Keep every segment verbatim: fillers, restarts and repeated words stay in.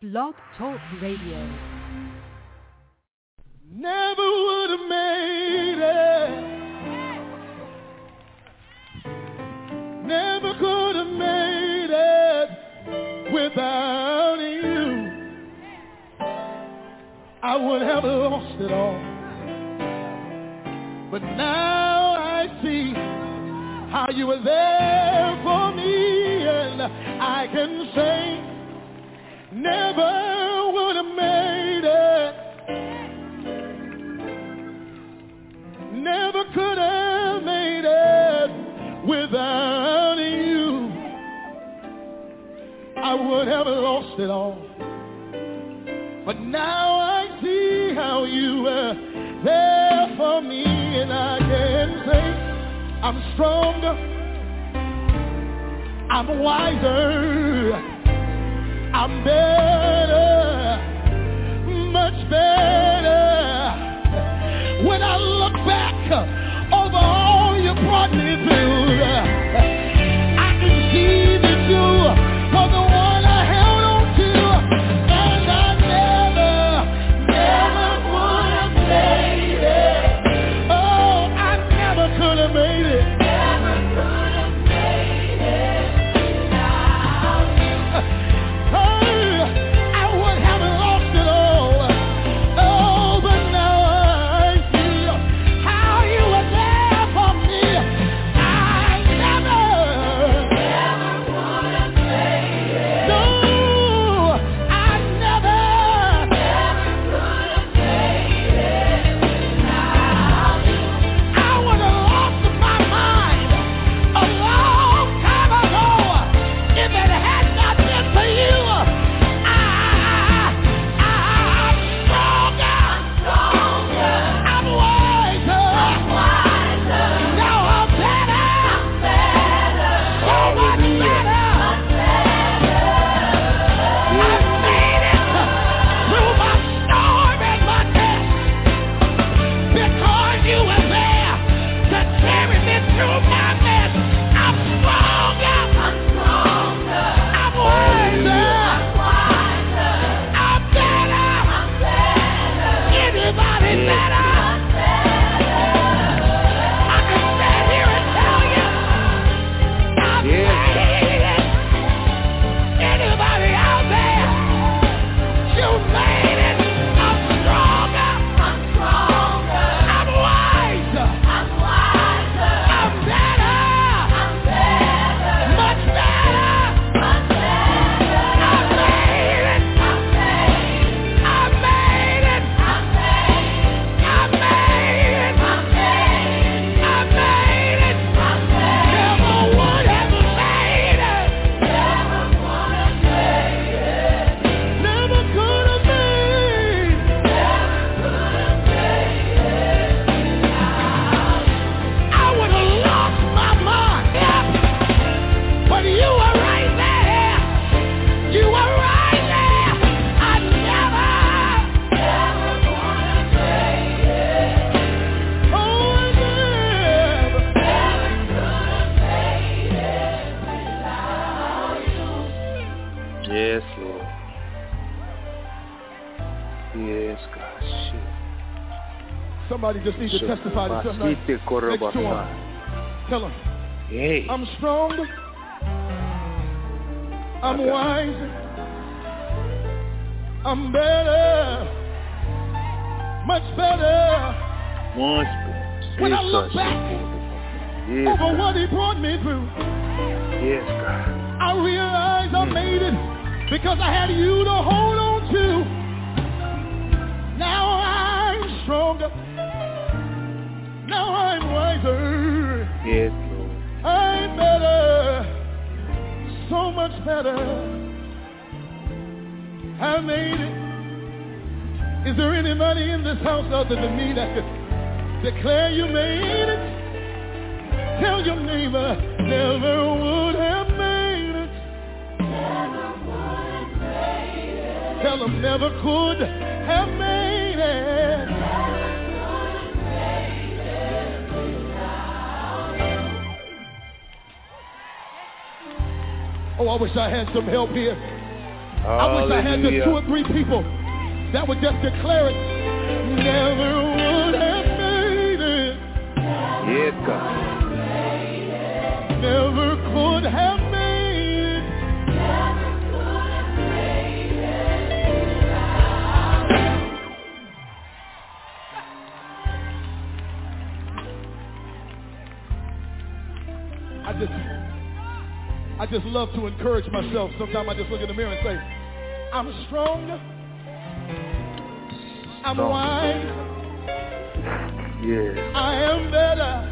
Blog Talk Radio. Never would have made it. Never could have made it without you. I would have lost it all. But now I see how you were there for me, and I can say never would have made it. Never could have made it without you. I would have lost it all. But now I see how you were there for me, and I can say I'm stronger, I'm wiser, I'm better, much better. When I look back over all you brought me through, I can see that you were the one I held on to, and I never, never would have made it. Oh, I never could have made it. Never could have made it without you. Oh, I would have lost it all. Oh, but now I see how you were there for me. I never, never would have made it. No, I never, never could have made it without you. I would have lost my mind a long time ago if it had not been for you. I, I'm stronger, stronger. I'm wiser, I'm wiser. Now I'm better, I'm better. So much better, I'm better. I made it through my storm and my test because you were there to carry me through my mess. I'm stronger, I'm stronger. I'm wiser, I'm wiser. I'm better, I'm better. Anybody better? I'm better. I can stand here and tell you I Yeah. made it. Anybody out there? You made it. I'm stronger, I'm stronger. I'm wiser, I'm wiser. I'm better, I'm better. Much better, much better. I made it, I made it. I made it, I made it. I made it, I made it. I made it, I made it. Never would have made it. Never would have made it. Never could have made it. Never could have made it without you. I would have lost my mind, yeah. But you were right there. You were right there. I never, never would have made it. Oh, I never, never could have made it without you. Yes, Lord. Yes, God. Shit. Somebody just needs to testify to something. Shit, Next to him. Tell him, Hey. I'm stronger, I'm Okay. wiser, I'm better, much better. Once. When I look back Yes, over God. what he brought me through, Yes, God. I realized I Mm. made it because I had you to hold on to. Now I'm stronger, now I'm wiser, Yes, Lord. I'm better, so much better. I made it. Is there anybody in this house other than me that could declare you made it? Tell your neighbor, never would have made it. Never would have made it. Tell them never could have made it. Never could have made it without you. Oh, I wish I had some help here. I wish I had just two or three people that would just declare it. Never would have made it. Yes, God. Never could have made it. Never could have made it. I just, I just love to encourage myself. Sometimes I just look in the mirror and say, I'm strong. I'm Strong. wise. Yes. I am better.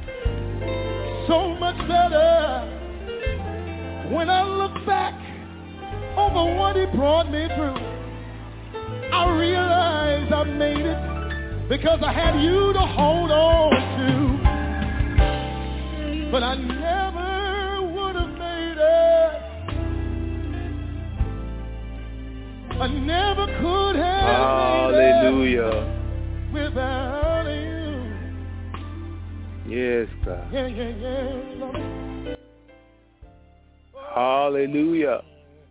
So much better. When I look back over what he brought me through, I realize I made it because I had you to hold on to. But I never would have made it. I never could have. Hallelujah. Made it without you. Yes, God. Yeah, yeah, yeah. Hallelujah.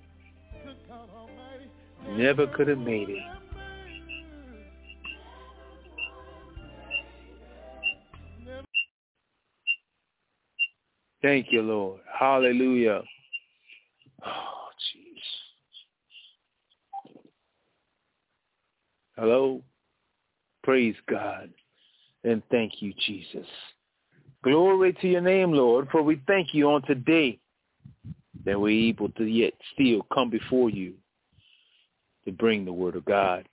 Never could have made it. Thank you, Lord. Hallelujah. Oh, jeez. Hello. Praise God. And thank you, Jesus. Glory to your name, Lord, for we thank you on today that we're able to yet still come before you to bring the word of God.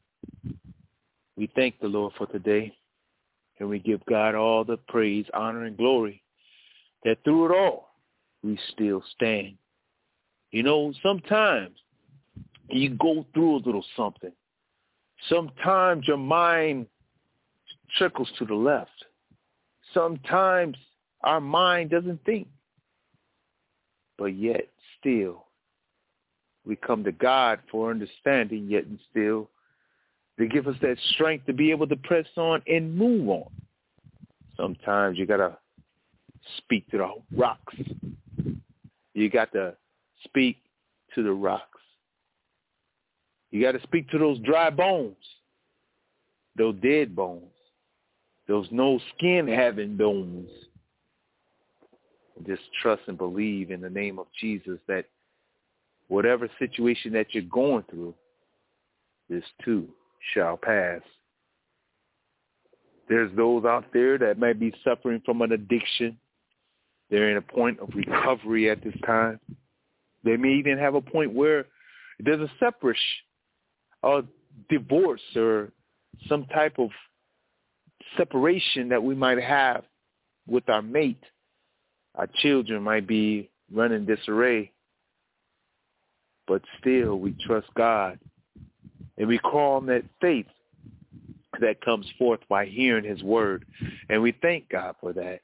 We thank the Lord for today, and we give God all the praise, honor, and glory that through it all, we still stand. You know, sometimes you go through a little something. Sometimes your mind trickles to the left. Sometimes our mind doesn't think. But yet still, we come to God for understanding, yet and still to give us that strength to be able to press on and move on. Sometimes you got to speak to the rocks. You got to speak to the rocks. You got to speak to those dry bones, those dead bones, those no skin having bones. Just trust and believe in the name of Jesus that whatever situation that you're going through, this too shall pass. There's those out there that might be suffering from an addiction. They're in a point of recovery at this time. They may even have a point where there's a separation, a divorce, or some type of separation that we might have with our mate. Our children might be running disarray, but still we trust God, and we call on that faith that comes forth by hearing his word, and we thank God for that.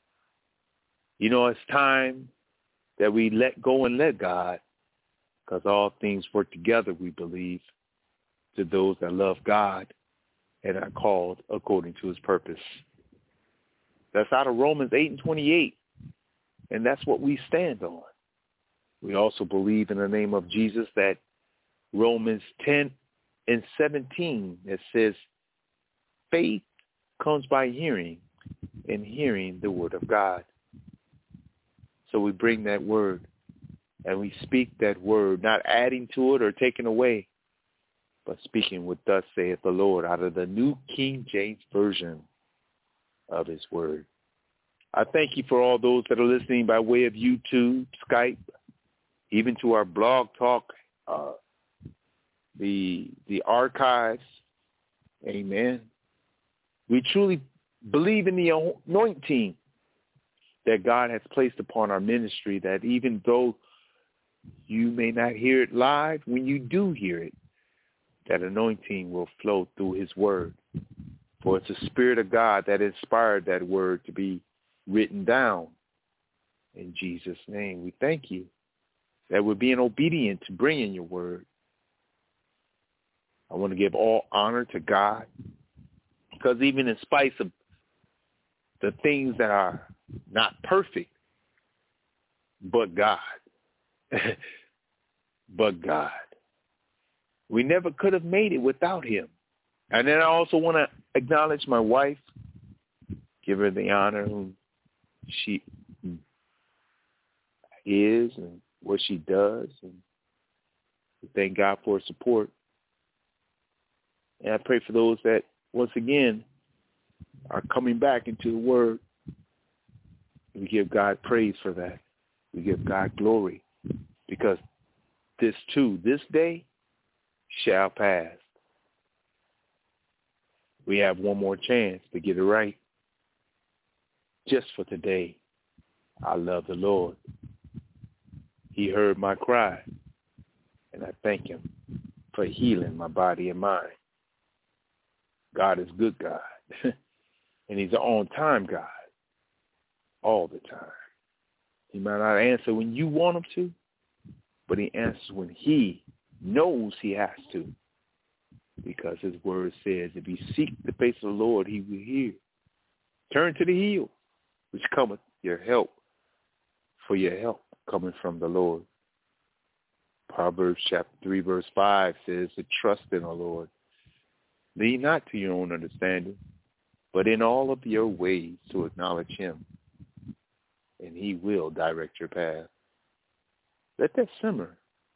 You know, it's time that we let go and let God, because all things work together, we believe, to those that love God and are called according to his purpose. That's out of Romans eight and twenty-eight. And that's what we stand on. We also believe in the name of Jesus that Romans ten and seventeen, it says, faith comes by hearing, and hearing the word of God. So we bring that word, and we speak that word, not adding to it or taking away, but speaking with thus saith the Lord out of the New King James Version of his word. I thank you for all those that are listening by way of YouTube, Skype, even to our blog talk, uh, the the archives. Amen. We truly believe in the anointing that God has placed upon our ministry, that even though you may not hear it live, when you do hear it, that anointing will flow through his word. For it's the Spirit of God that inspired that word to be written down. In Jesus' name, we thank you that we're being obedient to bringing your word. I want to give all honor to God, because even in spite of the things that are not perfect, but God, but God. We never could have made it without him. And then I also want to acknowledge my wife, give her the honor whom she is and what she does, and thank God for her support. And I pray for those that, once again, are coming back into the Word. We give God praise for that. We give God glory, because this too, this day shall pass. We have one more chance to get it right. Just for today, I love the Lord. He heard my cry, and I thank him for healing my body and mind. God is good God, and he's an on-time God all the time. He might not answer when you want him to, but he answers when he knows he has to, because his word says, if you seek the face of the Lord, he will hear. Turn to the hill, which cometh your help, for your help coming from the Lord. Proverbs chapter three, verse five says to trust in the Lord. Lean not to your own understanding, but in all of your ways to acknowledge him, and he will direct your path. Let that simmer.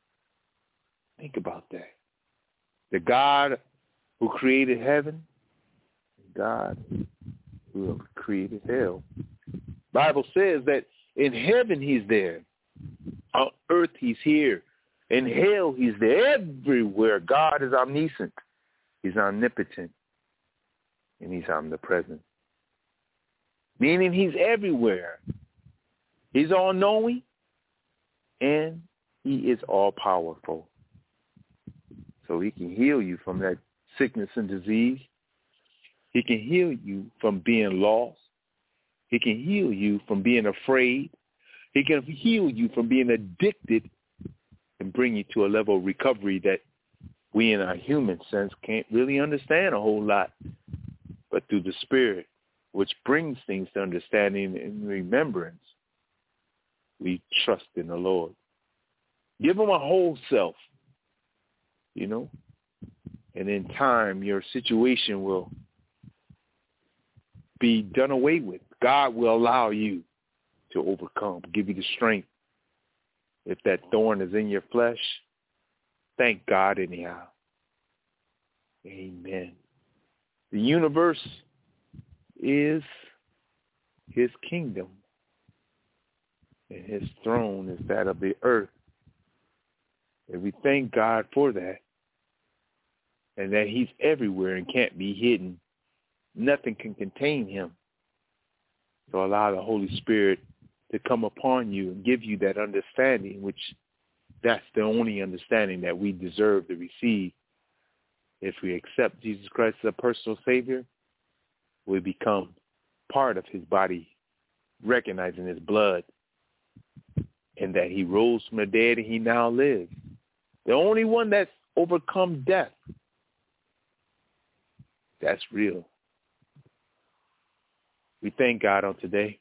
Think about that. The God who created heaven, God who created hell. Bible says that in heaven he's there. On earth he's here. In hell he's there. Everywhere God is omniscient. He's omnipotent. And he's omnipresent. Meaning he's everywhere. He's all-knowing. And he is all-powerful. So he can heal you from that sickness and disease. He can heal you from being lost. He can heal you from being afraid. He can heal you from being addicted and bring you to a level of recovery that we in our human sense can't really understand a whole lot. But through the Spirit, which brings things to understanding and remembrance, we trust in the Lord. Give him a whole self, you know, and in time your situation will be done away with. God will allow you to overcome, give you the strength. If that thorn is in your flesh, thank God anyhow. Amen. The universe is his kingdom, and his throne is that of the earth. And we thank God for that, and that he's everywhere and can't be hidden. Nothing can contain him. So allow the Holy Spirit to come upon you and give you that understanding, which that's the only understanding that we deserve to receive. If we accept Jesus Christ as a personal Savior, we become part of his body, recognizing his blood, and that he rose from the dead and he now lives. The only one that's overcome death. That's real. We thank God on today.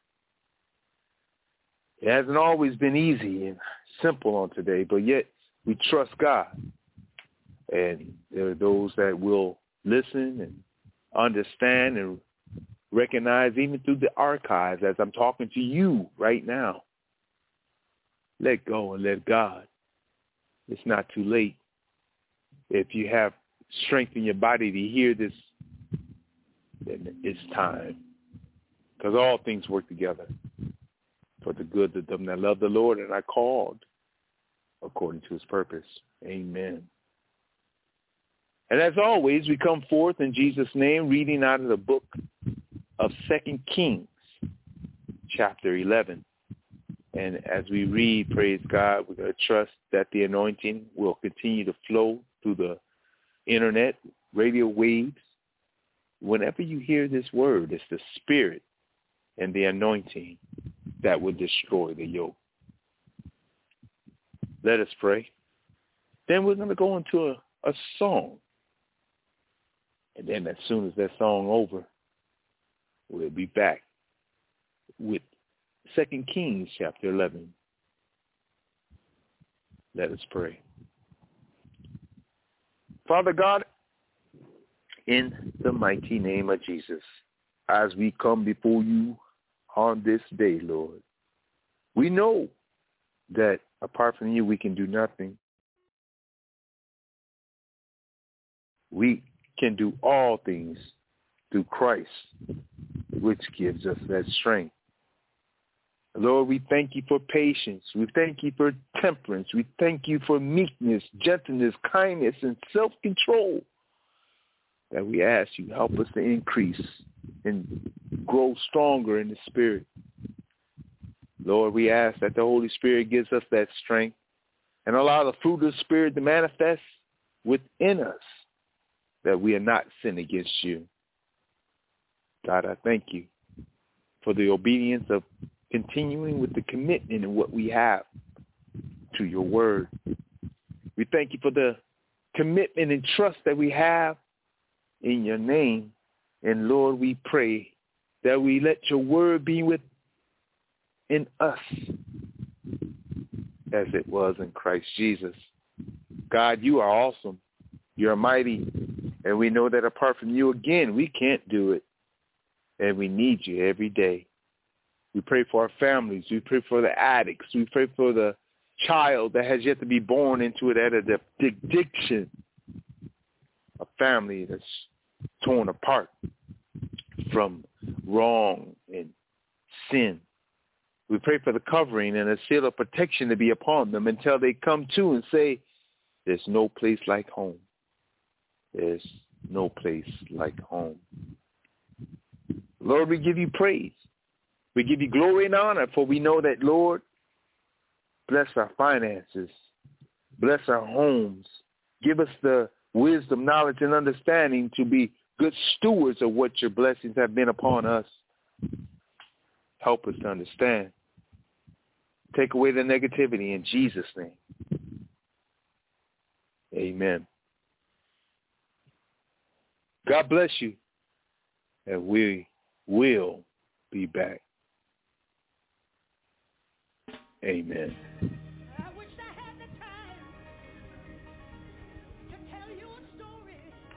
It hasn't always been easy and simple on today, but yet we trust God. And there are those that will listen and understand and recognize, even through the archives, as I'm talking to you right now. Let go and let God. It's not too late. If you have strength in your body to hear this, then it's time. Because all things work together for the good of them that love the Lord and are called according to his purpose. Amen. And as always, we come forth in Jesus' name, reading out of the book of Second Kings, chapter eleven. And as we read, praise God, we're going to trust that the anointing will continue to flow through the internet, radio waves. Whenever you hear this word, it's the Spirit and the anointing that will destroy the yoke. Let us pray. Then we're going to go into a, a song. And then as soon as that song over, we'll be back with Second Kings chapter eleven. Let us pray. Father God, in the mighty name of Jesus, as we come before you on this day, Lord, we know that apart from you, we can do nothing. We can do all things through Christ, which gives us that strength. Lord, we thank you for patience. We thank you for temperance. We thank you for meekness, gentleness, kindness, and self-control. That we ask you help us to increase and grow stronger in the Spirit. Lord, we ask that the Holy Spirit gives us that strength and allow the fruit of the Spirit to manifest within us, that we are not sin against you. God, I thank you for the obedience of continuing with the commitment in what we have to your word. We thank you for the commitment and trust that we have in your name. And Lord, we pray that we let your word be within us as it was in Christ Jesus. God, you are awesome. You're mighty. And we know that apart from you, again, we can't do it. And we need you every day. We pray for our families. We pray for the addicts. We pray for the child that has yet to be born into it at an addiction. A family that's torn apart from wrong and sin. We pray for the covering and a seal of protection to be upon them until they come to and say, there's no place like home. There's no place like home. Lord, we give you praise. We give you glory and honor, for we know that, Lord, bless our finances, bless our homes, give us the wisdom, knowledge, and understanding to be good stewards of what your blessings have been upon us. Help us to understand. Take away the negativity in Jesus' name. Amen. God bless you, and we will be back. Amen. I wish I had the time to tell you a story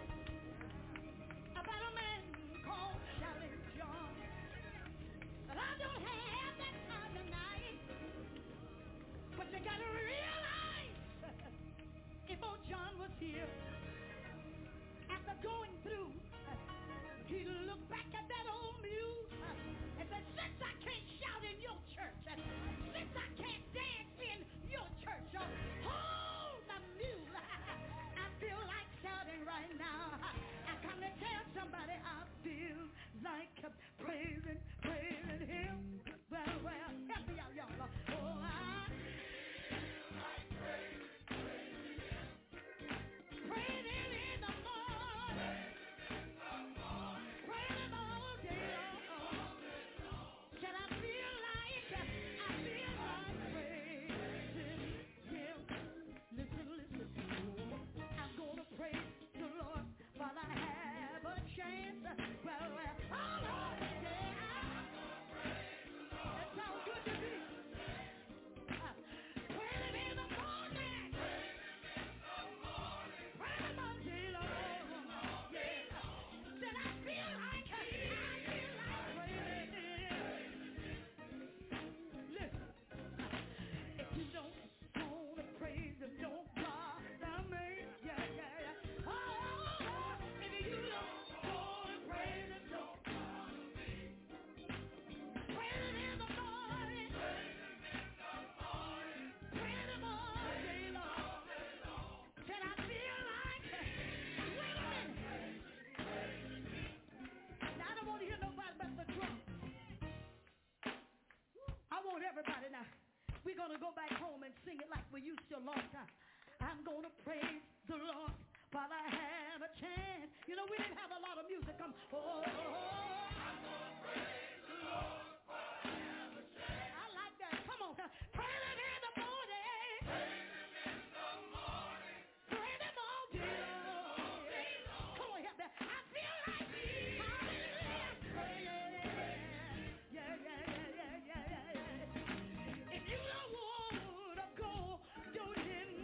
about a man called Shouting John. But I don't have that time tonight. But you gotta realize if old John was here, after going through, he'd look back at that old mule and say, since I can't shout in your church, since I can't dance in your church, hold the mule. I feel like shouting right now. I come to tell somebody I feel like praising, praising him. Well, well, help me out, y'all. Oh, I feel like praising, praising him. Praising in the morning. Praising in the morning. Praising all day long. Can I feel like, I feel like praising him. Listen, listen. I'm gonna praise the Lord while I have a chance. Well, well, all over the day. I'm gonna praise the Lord. That sounds good to me. Praising in the morning. Praising in the morning. Praising all day long. Yeah. Then I feel like, I feel like praising him. Listen, if you don't want to praise him, don't bother me. Yeah, yeah, yeah. Oh, if you don't want to praise him, don't bother me. Praise him in the morning. Praise him all day long. Can I feel like, wait a minute. Now, I don't want to hear nobody but the drum. I want everybody now. We're going to go back home and sing it like we used to a long time. I'm going to praise the Lord while I have a chance. You know, we didn't have a lot of music. Come, oh, I'm going to praise the Lord while I have a chance. I like that. Come on. Praise him in the morning. Praise him in the morning. Praise him all day long. Come on, help me. I feel like yeah, yeah, yeah, yeah, yeah, yeah, yeah. If you don't want to go, don't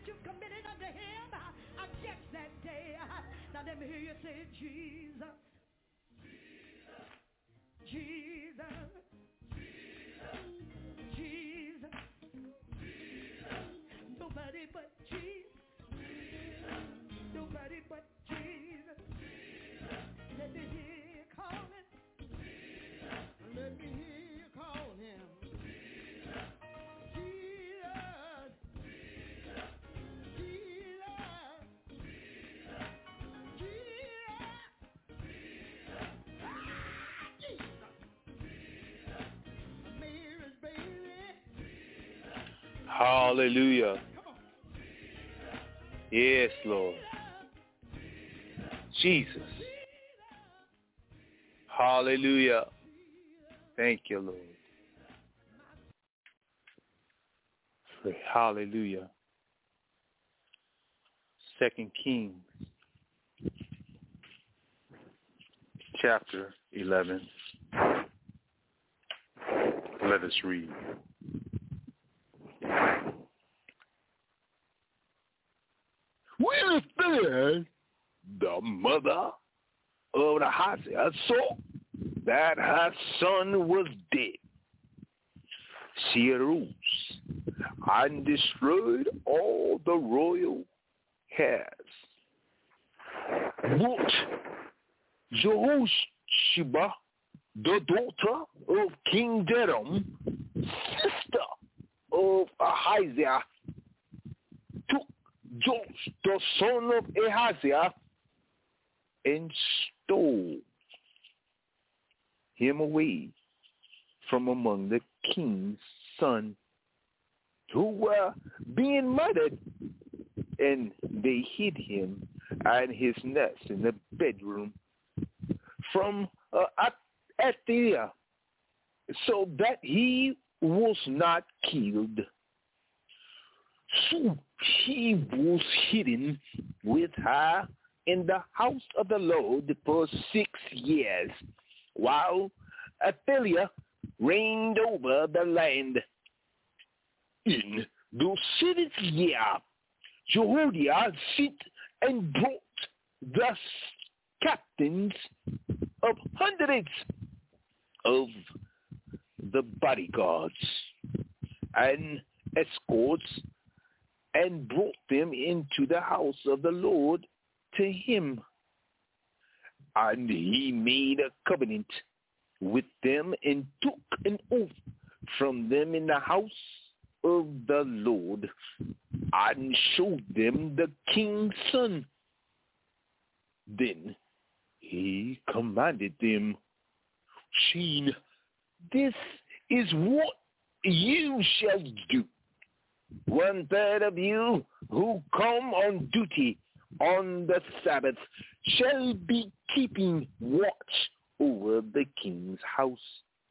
you committed unto him against that day. Now let me hear you say, Jesus. Jesus. Jesus. Jesus. Nobody but Jesus. Nobody but Jesus. Let me hear you calling. Let me hear you call him. Hallelujah. Yes, Lord. Jesus. Hallelujah. Thank you, Lord. Hallelujah. Second Kings, chapter eleven. Let us read. When Athaliah, the mother of Ahaziah, saw that her son was dead, she arose and destroyed all the royal heirs. But Jehosheba, the daughter of King Jehoram, sister of Ahaziah, took Joash, the son of Ahaziah, and stole him away from among the king's sons who were being murdered, and they hid him and his nest in the bedroom from uh, Athaliah, so that he was not killed. So he was hidden with her in the house of the Lord for six years, while Athaliah reigned over the land. In the seventh year, Jehoiada sent and brought the captains of hundreds of the bodyguards and escorts, and brought them into the house of the Lord to him. And he made a covenant with them and took an oath from them in the house of the Lord, and showed them the king's son. Then he commanded them, saying, this is what you shall do. One third of you who come on duty on the Sabbath shall be keeping watch over the king's house.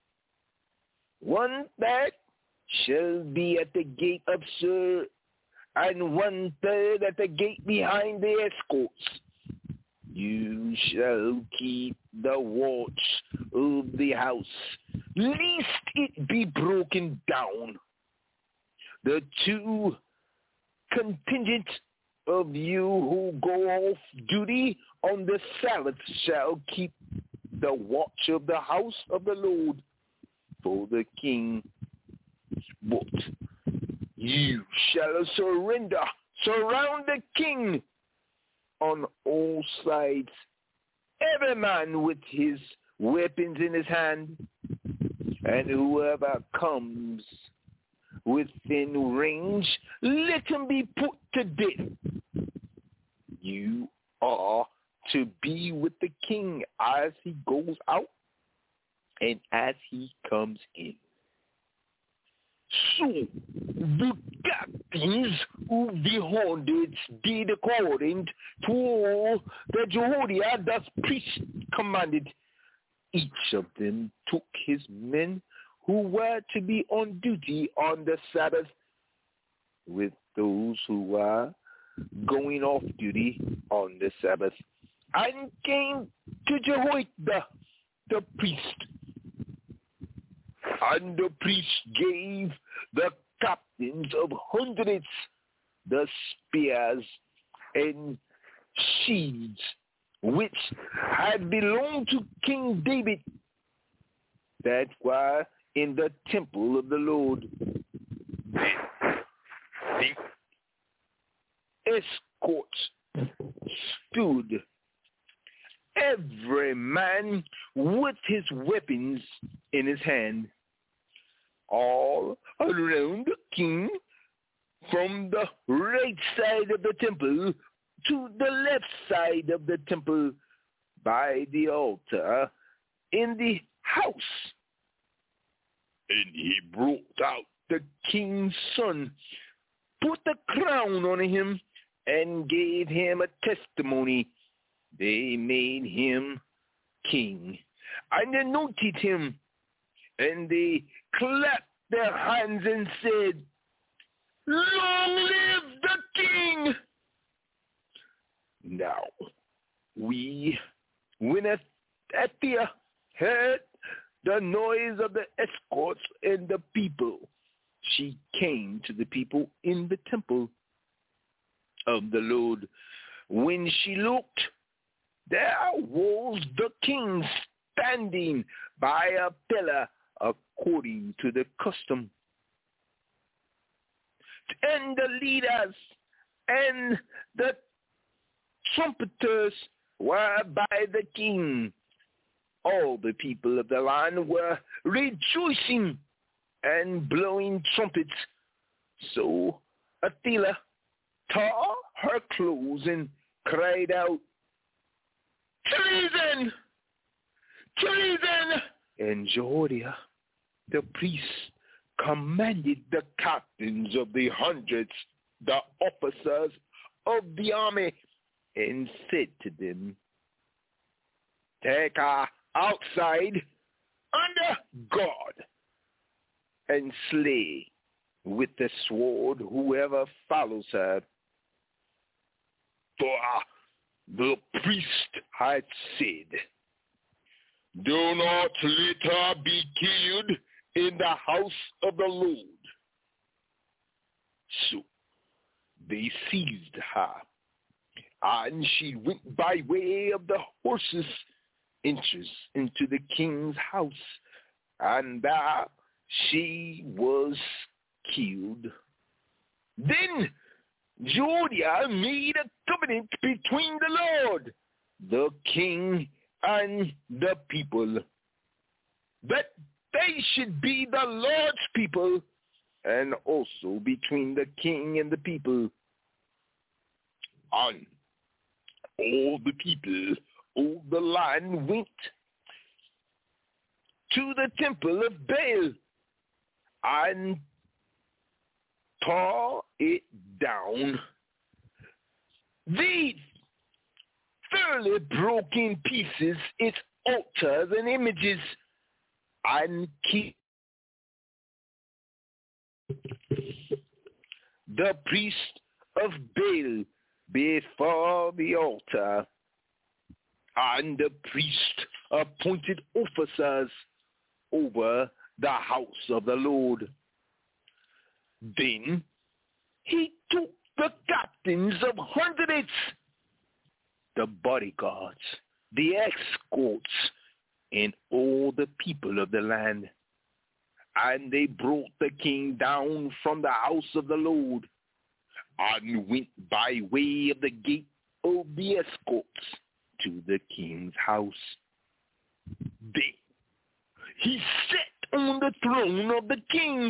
One third shall be at the gate of Sir, and one third at the gate behind the escorts. You shall keep the watch of the house, lest it be broken down. The two contingent of you who go off duty on the Sabbath shall keep the watch of the house of the Lord for the king. But you shall surrender, surround the king on all sides, every man with his weapons in his hand, and whoever comes within range, let him be put to death. You are to be with the king as he goes out and as he comes in. So the captains of the hundreds did according to all that Jehoiada the priest commanded. Each of them took his men who were to be on duty on the Sabbath, with those who were going off duty on the Sabbath, and came to Jehoiada the priest. And the priest gave the captains of hundreds the spears and sheaves which had belonged to King David that were in the temple of the Lord. Then the escorts stood, every man with his weapons in his hand, all around the king, from the right side of the temple to the left side of the temple, by the altar in the house. And he brought out the king's son, put the crown on him, and gave him a testimony. They made him king, and anointed him, and they clapped their hands and said, "Long live the king!" Now, we, when Athaliah heard the noise of the escorts and the people, she came to the people in the temple of the Lord. When she looked, there was the king standing by a pillar according to the custom. And the leaders and the trumpeters were by the king. All the people of the land were rejoicing and blowing trumpets. So Athaliah tore her clothes and cried out, "Treason! Treason!" And Jehoiada, the priest, commanded the captains of the hundreds, the officers of the army, and said to them, "Take her outside under guard, and slay with the sword whoever follows her." For the priest had said, "Do not let her be killed in the house of the Lord." So they seized her, and she went by way of the horses' entrance into the king's house, and there she was killed. Then Jehoiada made a covenant between the Lord, the king, and the people, that they should be the Lord's people, and also between the king and the people. And all the people of the land went to the temple of Baal and tore it down. They thoroughly broke in pieces its altars and images, and kept the priest of Baal before the altar, and the priest appointed officers over the house of the Lord. Then he took the captains of hundreds, the bodyguards, the escorts, and all the people of the land, and they brought the king down from the house of the Lord, and went by way of the gate of the escorts to the king's house. Then he sat on the throne of the kings.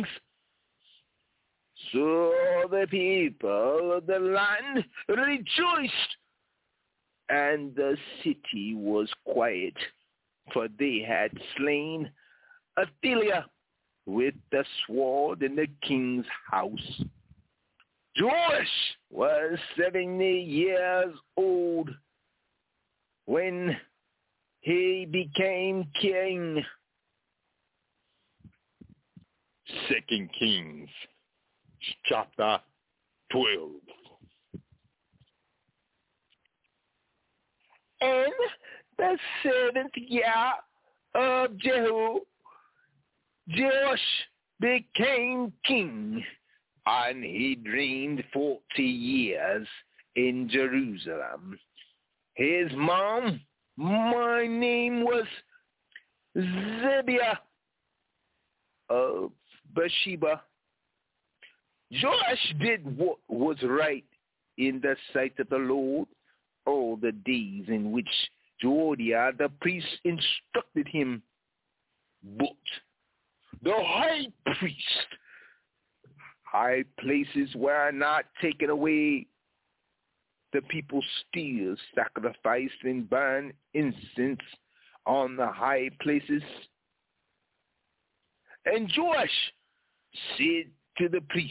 So the people of the land rejoiced, and the city was quiet, for they had slain Athaliah with the sword in the king's house. Joash was seventy years old when he became king. Second Kings chapter twelve. In the seventh year of Jehu, Joash became king, and he reigned forty years in Jerusalem. His mom, my name was Zibiah of Bathsheba. Joash did what was right in the sight of the Lord all the days in which Jehoiada the priest instructed him. But the high priest, high places were not taken away. The people still sacrificed and burned incense on the high places. And Joash said to the priest,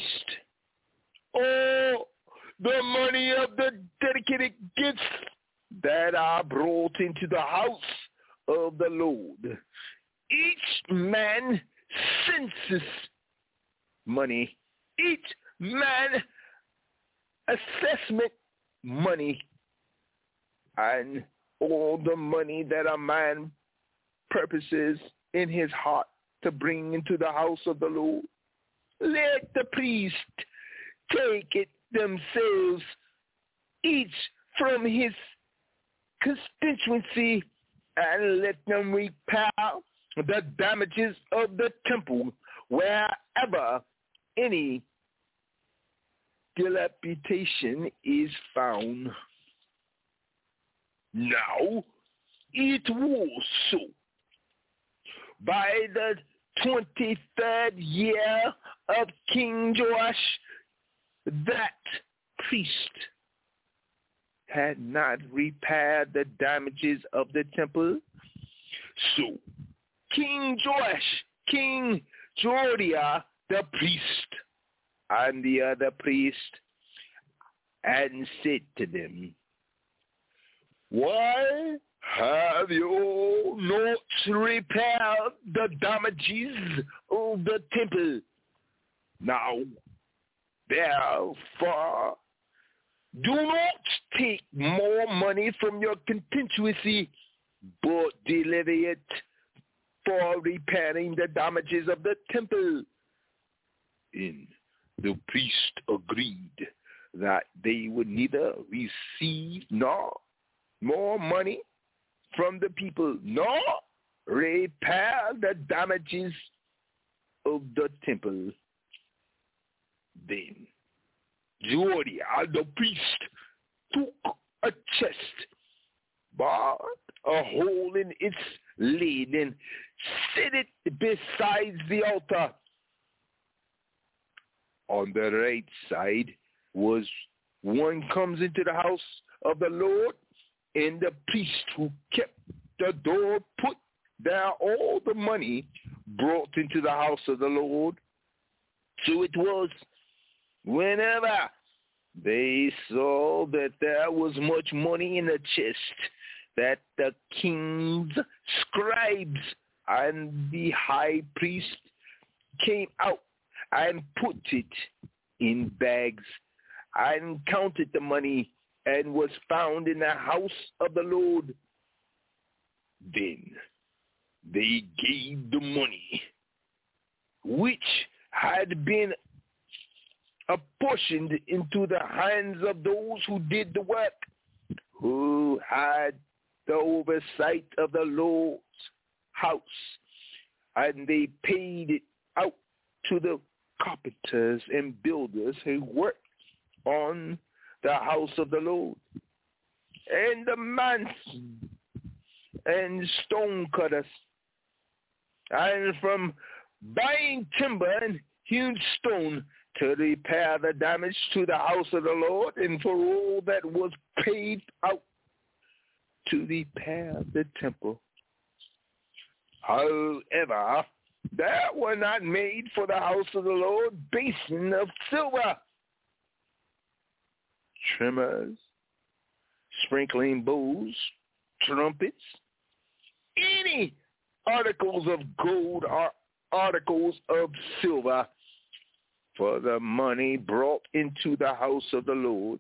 "Oh, the money of the dedicated gifts that are brought into the house of the Lord, each man census money, each man assessment money, and all the money that a man purposes in his heart to bring into the house of the Lord. Let the priest take it themselves, each from his constituency, and let them repair the damages of the temple wherever any dilapidation is found." Now it was so. By the twenty-third year of King Joash, that priest had not repaired the damages of the temple. So King Joash, King Jehoiada the priest, and the other priest, and said to them, "Why have you not repaired the damages of the temple? Now, therefore, do not take more money from your constituency, but deliver it for repairing the damages of the temple." And the priest agreed that they would neither receive nor more money from the people, nor repair the damages of the temple. Then Jehoiada the priest took a chest, barred a hole in its lid, and set it beside the altar. On the right side was one comes into the house of the Lord, and the priest who kept the door put there all the money brought into the house of the Lord. So it was, whenever they saw that there was much money in the chest, that the king's scribes and the high priest came out and put it in bags and counted the money, and was found in the house of the Lord. Then they gave the money, which had been apportioned, into the hands of those who did the work, who had the oversight of the Lord's house, and they paid it out to the carpenters and builders who worked on the house of the Lord, and the mason and stone cutters, and from buying timber and hewn stone to repair the damage to the house of the Lord, and for all that was paid out to repair the temple. However, there were not made for the house of the Lord basin of silver, trimmers, sprinkling bowls, trumpets, any articles of gold or articles of silver for the money brought into the house of the Lord.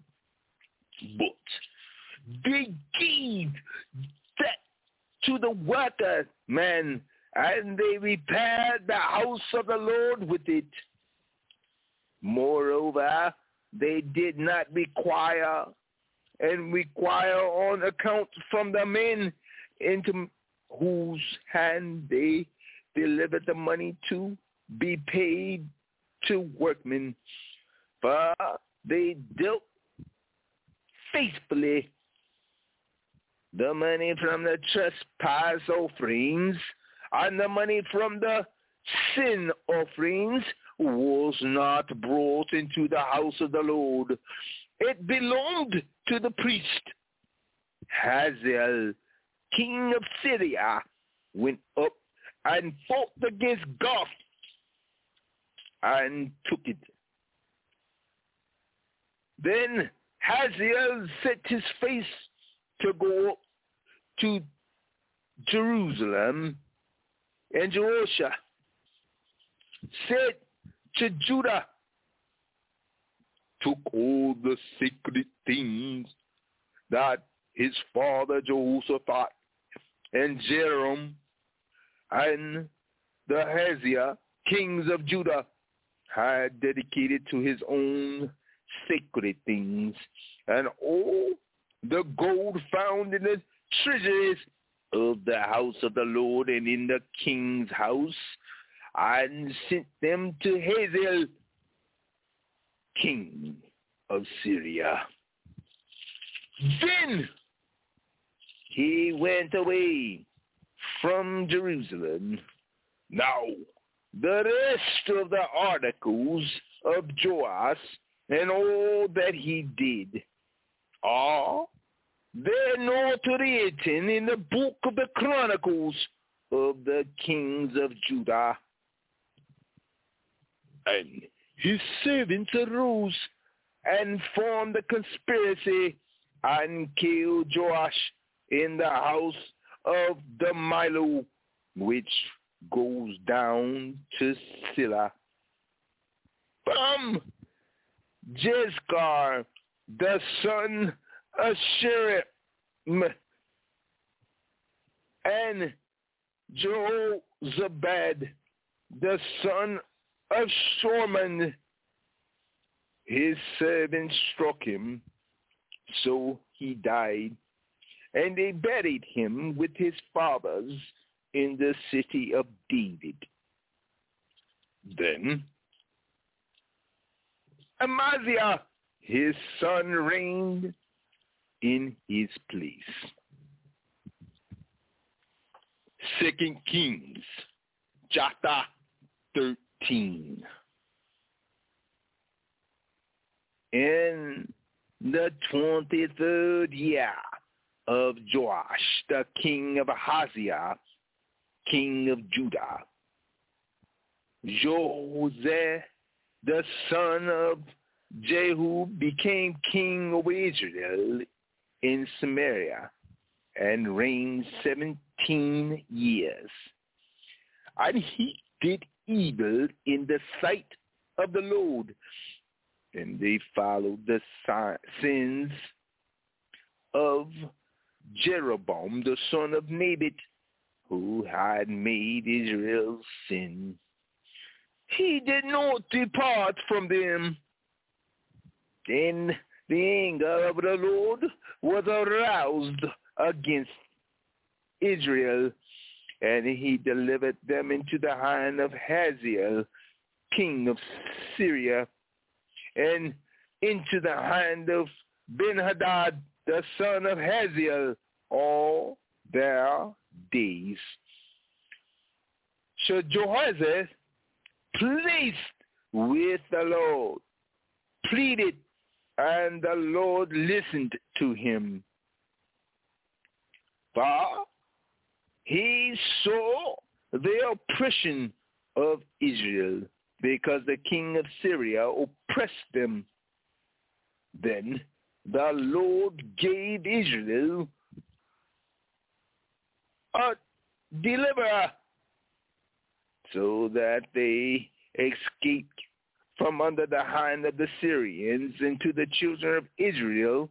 But they gave that to the workmen, and they repaired the house of the Lord with it. Moreover, they did not require and require on account from the men into whose hand they delivered the money to be paid to workmen, for they dealt faithfully. The money from the trespass offerings and the money from the sin offerings was not brought into the house of the Lord. It belonged to the priest. Hazael, king of Syria, went up and fought against Gath and took it. Then Hazael set his face to go up to Jerusalem, and Jehoshaphat said to Judah, took all the sacred things that his father Jehoshaphat and Jehoram and the Ahaziah, kings of Judah, had dedicated to his own sacred things, and all the gold found in the treasuries of the house of the Lord and in the king's house, and sent them to Hazael, king of Syria. Then he went away from Jerusalem. Now, the rest of the articles of Joash and all that he did are there not written in the book of the Chronicles of the kings of Judah. And his servants arose and formed a conspiracy and killed Joash in the house of the Milo, which goes down to Silla. From Jezkar, the son of Sherim, and Jehozabad, the son of Shorman, his servant struck him, so he died, and they buried him with his fathers in the city of David. Then Amaziah, his son, reigned in his place. Second Kings, chapter thirteen. In the twenty-third year of Joash, the king of Ahaziah, king of Judah, Josiah, the son of Jehu, became king of Israel in Samaria and reigned seventeen years. And he did evil in the sight of the Lord, and they followed the sins of Jeroboam, the son of Nebat, who had made Israel sin. He did not depart from them. Then the anger of the Lord was aroused against Israel, and he delivered them into the hand of Hazael, king of Syria, and into the hand of Ben-Hadad, the son of Hazael, all their days. So Jehoshaphat pleased with the Lord, pleaded, and the Lord listened to him. For he saw the oppression of Israel, because the king of Syria oppressed them. Then the Lord gave Israel a deliverer, so that they escaped from under the hand of the Syrians into the children of Israel,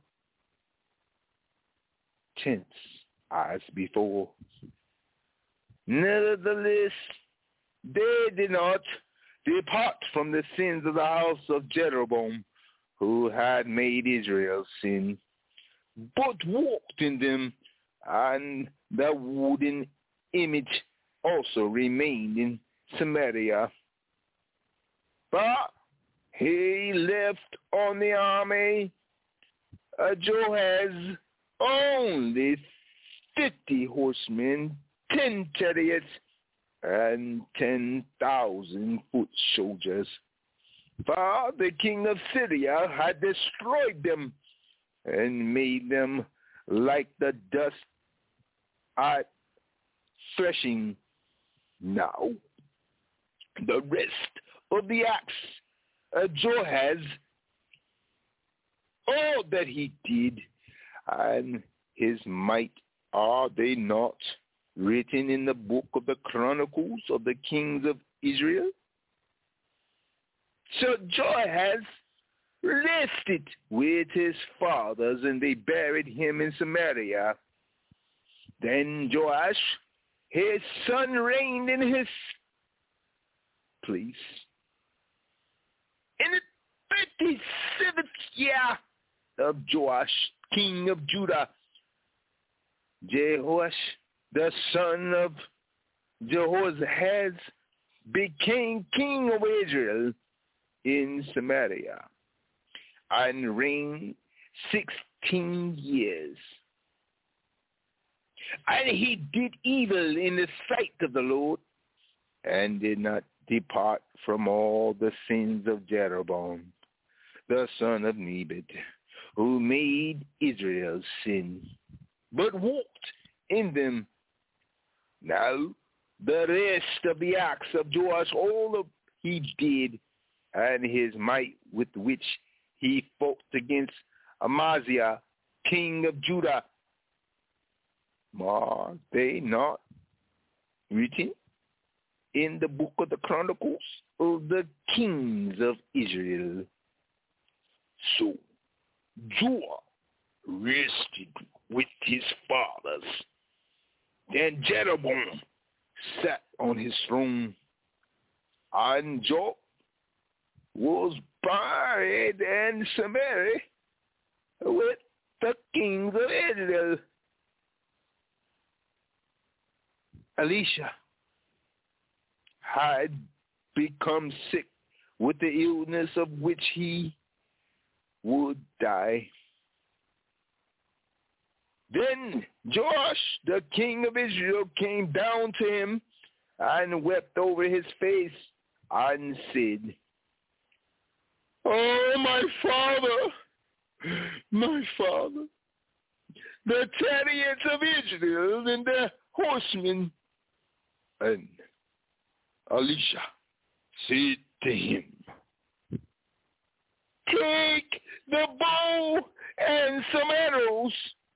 tense as before. Nevertheless, they did not depart from the sins of the house of Jeroboam, who had made Israel sin, but walked in them, and the wooden image also remained in Samaria. But he left on the army uh, Joahaz only fifty horsemen, ten chariots, and ten thousand foot soldiers. For the king of Syria had destroyed them and made them like the dust at threshing. Now, the rest of the acts of Joahaz, all that he did, and his might, are they not written in the book of the Chronicles of the kings of Israel? So Joahaz rested with his fathers, and they buried him in Samaria. Then Joash, his son, reigned in his place. In the thirty-seventh year of Joash, king of Judah, Jehoash, the son of Jehoahaz, became king of Israel in Samaria, and reigned sixteen years. And he did evil in the sight of the Lord, and did not depart from all the sins of Jeroboam, the son of Nebat, who made Israel sin, but walked in them. Now the rest of the acts of Joash, all of he did, and his might with which he fought against Amaziah, king of Judah, are they not written in the book of the Chronicles of the kings of Israel? So Joah rested with his fathers. Then Jeroboam sat on his throne, and Joah was buried in Samaria with the kings of Israel. Elisha had become sick with the illness of which he would die. Then Joash, the king of Israel, came down to him and wept over his face and said, "Oh, my father, my father, the chariots of Israel and the horsemen." And Elisha said to him, "Take the bow and some arrows."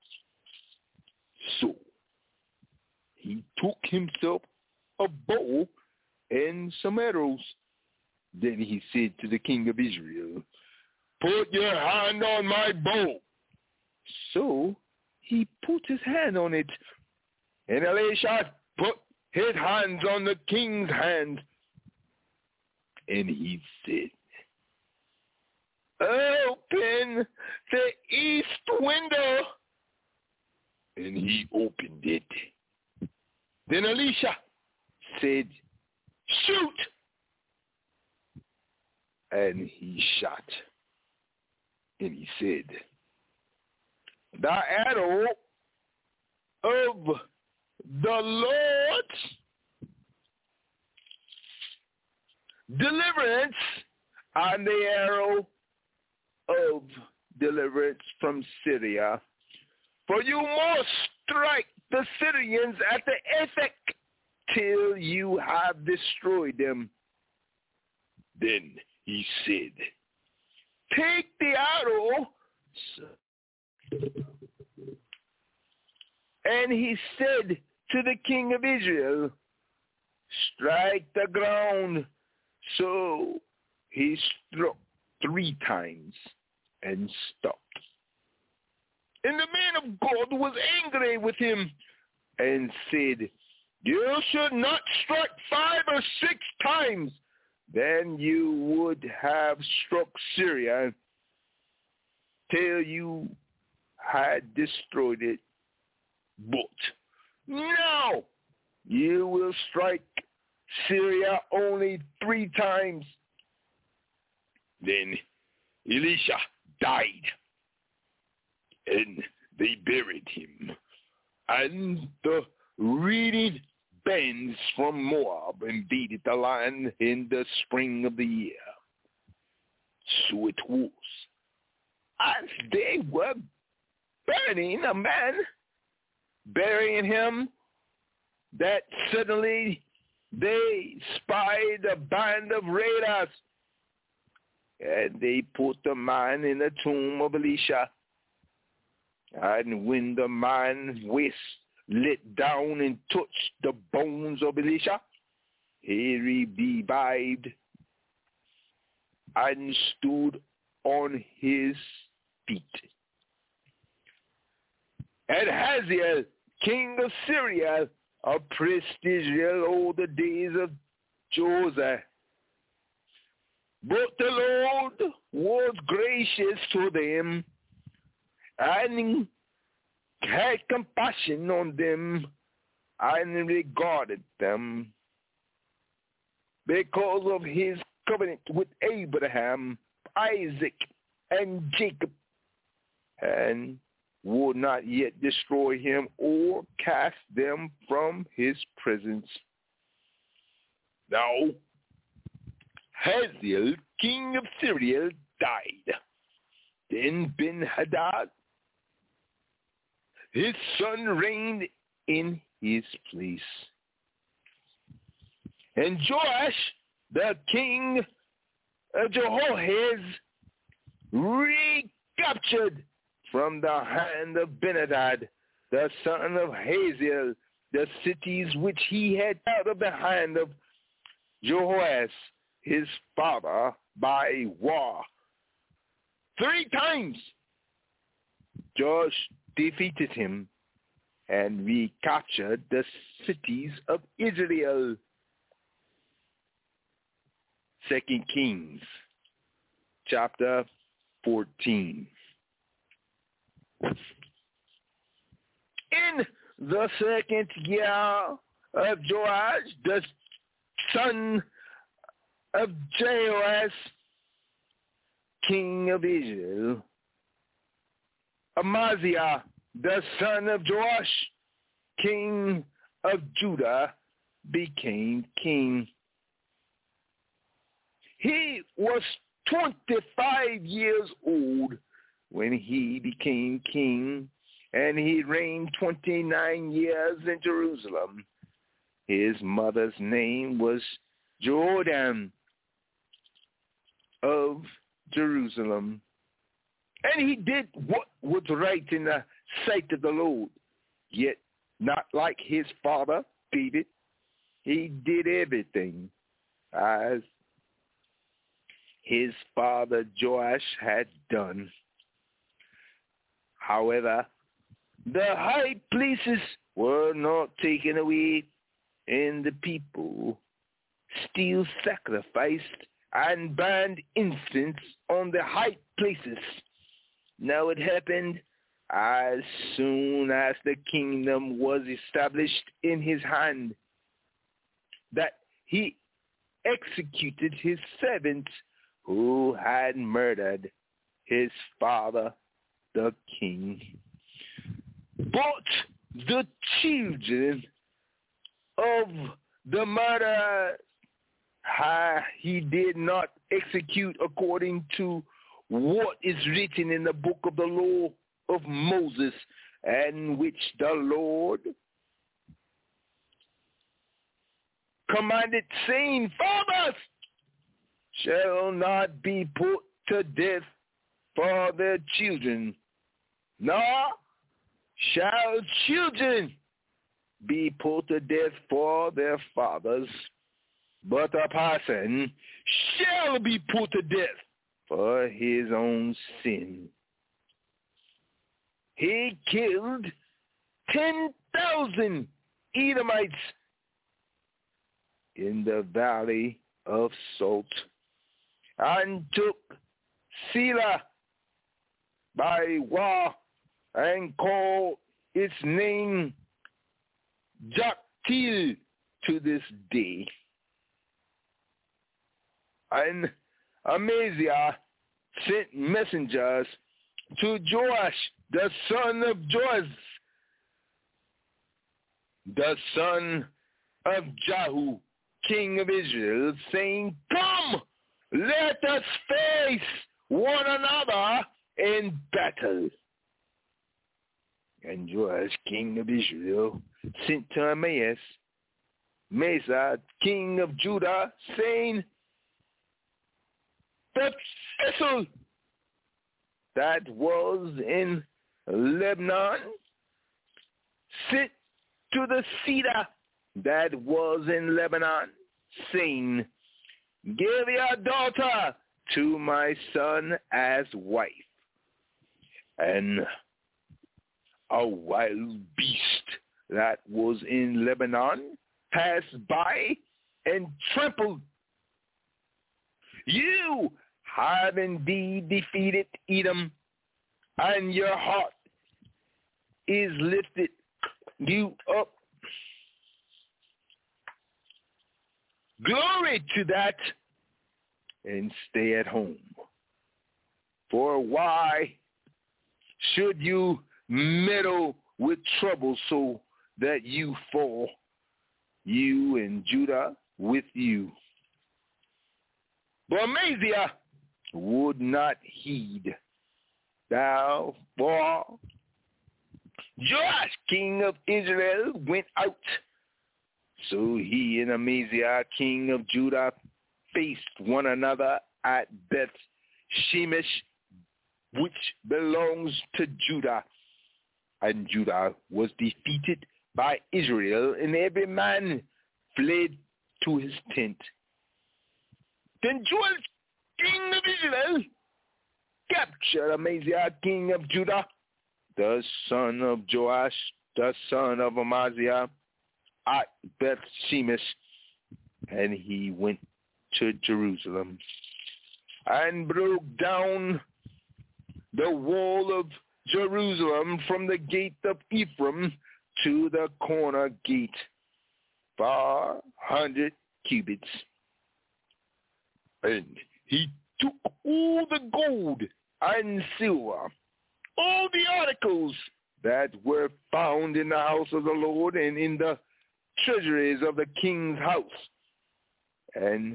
So he took himself a bow and some arrows. Then he said to the king of Israel, "Put your hand on my bow." So he put his hand on it, and Elisha put his hands on the king's hand, and he said, "Open the east window." And he opened it. Then Elisha said, "Shoot." And he shot. And he said, "The arrow of the Lord's deliverance and the arrow of deliverance from Syria. For you must strike the Syrians at the Ephek till you have destroyed them." Then he said, "Take the arrow." And he said to the king of Israel, "Strike the ground." So he struck three times and stopped. And the man of God was angry with him and said, "You should not strike five or six times, then you would have struck Syria till you had destroyed it. But now you will strike Syria only three times. Then Elisha died, and they buried him. And the reading bands from Moab invaded the land in the spring of the year. So it was, as they were burning a man, burying him, that suddenly they spied a band of raiders, and they put the man in the tomb of Elisha. And when the man's waist let down and touched the bones of Elisha, he revived and stood on his feet. And Hazael, king of Syria, oppressed Israel all the days of Josiah. But the Lord was gracious to them and had compassion on them and regarded them because of his covenant with Abraham, Isaac, and Jacob, and would not yet destroy him or cast them from his presence. Now, Hazael, king of Syria, died. Then Ben-Hadad, his son, reigned in his place. And Joash, the king of Jehoahaz, recaptured from the hand of Ben-Hadad, the son of Hazael, the cities which he had out of the hand of Jehoahaz, his father, by war. Three times Joash defeated him and recaptured the cities of Israel. Second Kings, chapter fourteen. In the second year of Joash, the son of Jehoash, king of Israel, Amaziah, the son of Joash, king of Judah, became king. He was twenty-five years old when he became king, and he reigned twenty-nine years in Jerusalem. His mother's name was Jordan of Jerusalem. And he did what was right in the sight of the Lord, yet not like his father, David. He did everything as his father Joash had done. However, the high places were not taken away, and the people still sacrificed and burned incense on the high places. Now it happened as soon as the kingdom was established in his hand that he executed his servants who had murdered his father, the king. But the children of the murderer he did not execute according to what is written in the book of the law of Moses, and which the Lord commanded, saying, fathers shall not be put to death for their children, nor shall children be put to death for their fathers, but a person shall be put to death for his own sin. He killed ten thousand Edomites in the valley of salt, and took Selah by Wah, and called its name Joktheel to this day. And Amaziah sent messengers to Joash, the son of Joaz, the son of Jehu, king of Israel, saying, "Come, let us face one another in battle." And Joash, king of Israel, sent to Emmaus, Mesa, king of Judah, saying, "The thistle that was in Lebanon sent to the cedar that was in Lebanon, saying, Give your daughter to my son as wife." And a wild beast that was in Lebanon passed by and trampled. You have indeed defeated Edom, and your heart is lifted you up. Glory to that, and stay at home. For why should you meddle with trouble so that you fall, you and Judah with you? But Amaziah would not heed. Thou, for Joash, king of Israel, went out. So he and Amaziah, king of Judah, faced one another at Beth Shemesh, which belongs to Judah. And Judah was defeated by Israel, and every man fled to his tent. Then Joash, king of Israel, captured Amaziah, king of Judah, the son of Joash, the son of Amaziah, at Beth Shemesh, and he went to Jerusalem and broke down the wall of Jerusalem from the gate of Ephraim to the corner gate, four hundred cubits. And he took all the gold and silver, all the articles that were found in the house of the Lord and in the treasuries of the king's house, and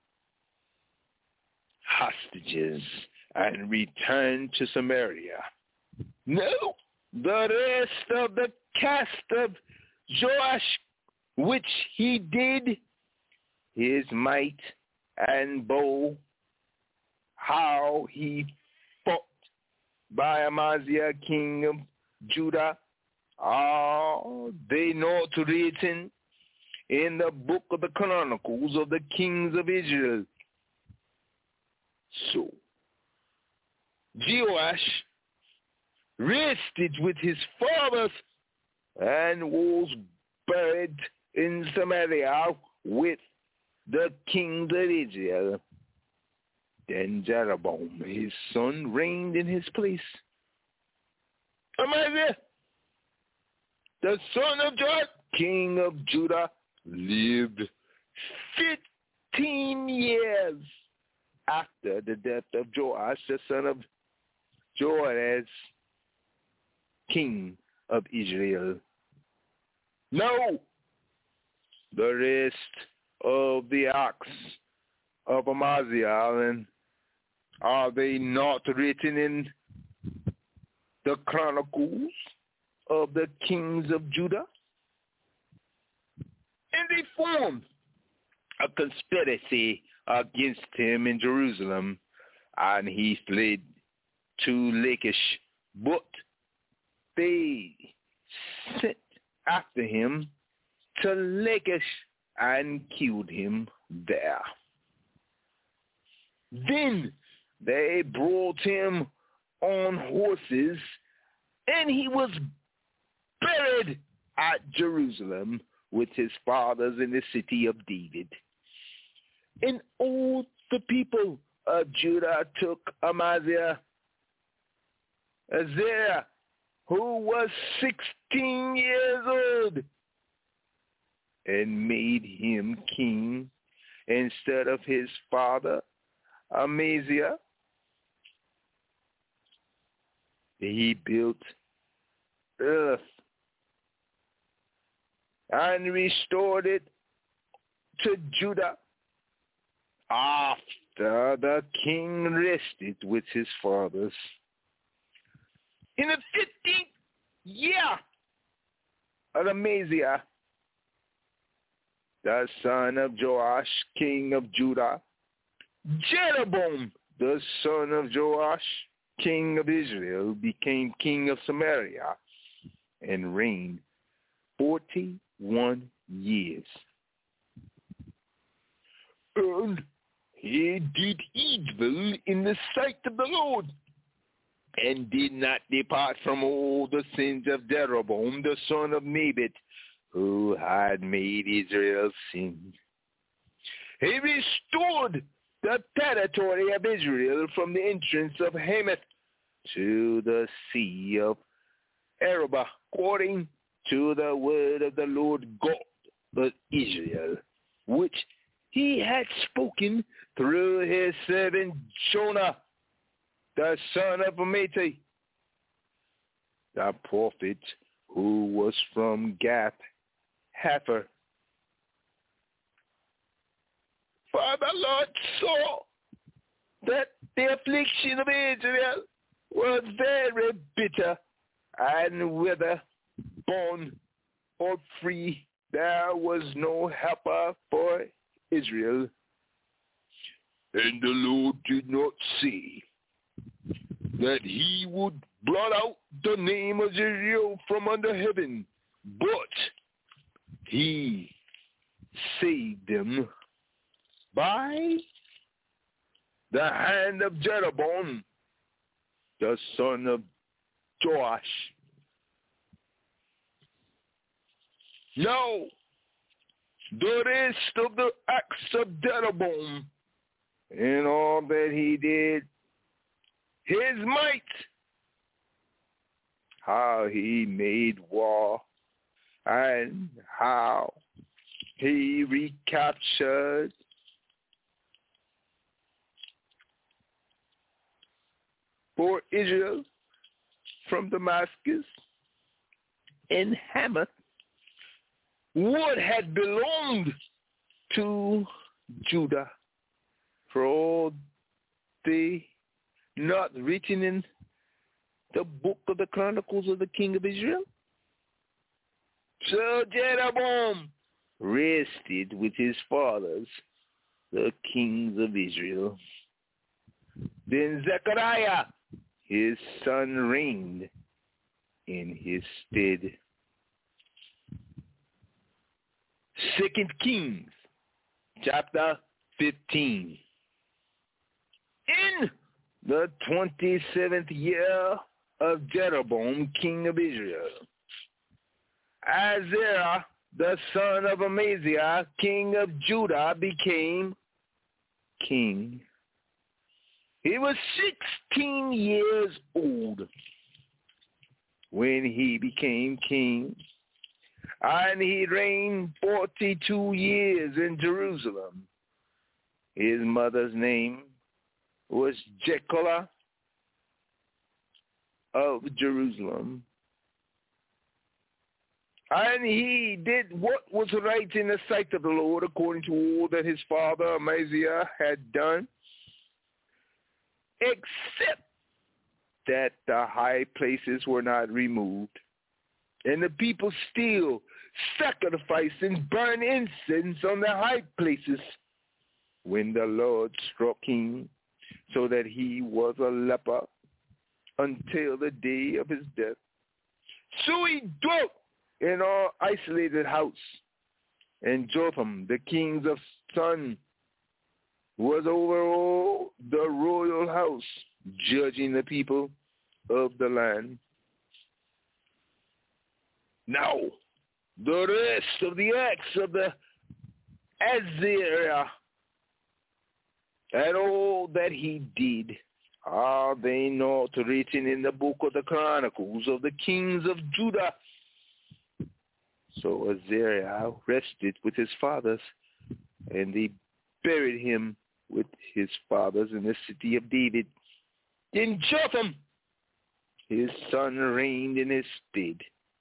hostages, and returned to Samaria. No, the rest of the cast of Joash, which he did, his might and bow, how he fought by Amaziah, king of Judah, are they not written in the book of the Chronicles of the kings of Israel? So Joash rested with his fathers and was buried in Samaria with the kings of Israel. Then Jeroboam, his son, reigned in his place. Amaziah, the son of Joash, king of Judah, lived fifteen years after the death of Joash, the son of Joaz, king of Israel. No, the rest of the acts of Amaziah, and are they not written in the Chronicles of the kings of Judah? And they formed a conspiracy against him in Jerusalem, and he fled to Lachish, but they sent after him to Lachish and killed him there. Then they brought him on horses, and he was buried at Jerusalem with his fathers in the city of David. And all the people of Judah took Amaziah, Azariah, who was sixteen years old, and made him king instead of his father Amaziah. He built earth and restored it to Judah after the king rested with his fathers. In the fifteenth year of Amaziah, the son of Joash, king of Judah, Jeroboam, the son of Joash, king of Israel, became king of Samaria and reigned forty-one years. And he did evil in the sight of the Lord, and did not depart from all the sins of Jeroboam, the son of Nebat, who had made Israel sin. He restored the territory of Israel from the entrance of Hamath to the sea of Arabah, according to the word of the Lord God of Israel, which he had spoken through his servant Jonah, the son of Amittai, the prophet who was from Gath Hepher. For the Lord saw that the affliction of Israel was very bitter, and whether bond or free, there was no helper for Israel. And the Lord did not say that he would blot out the name of Israel from under heaven, but he saved them by the hand of Jeroboam, the son of Joash. Now, the rest of the acts of Jeroboam and all that he did, his might, how he made war, and how he recaptured for Israel from Damascus and Hamath what had belonged to Judah, for all the not written in the book of the Chronicles of the King of Israel. So Jeroboam rested with his fathers, the kings of Israel. Then Zechariah, his son, reigned in his stead. Second Kings, chapter fifteen. In the twenty-seventh year of Jeroboam, king of Israel, Azariah, the son of Amaziah, king of Judah, became king. He was sixteen years old when he became king, and he reigned forty-two years in Jerusalem. His mother's name was Jecoliah of Jerusalem. And he did what was right in the sight of the Lord, according to all that his father Amaziah had done, except that the high places were not removed. And the people still sacrificed and burned incense on the high places when the Lord struck him, so that he was a leper until the day of his death. So he dwelt in an isolated house, and Jotham, the king's of son, was over all the royal house, judging the people of the land. Now, the rest of the acts of the Azariah, and all that he did, are they not written in the book of the Chronicles of the kings of Judah? So Azariah rested with his fathers, and they buried him with his fathers in the city of David. Then Jotham, his son, reigned in his stead.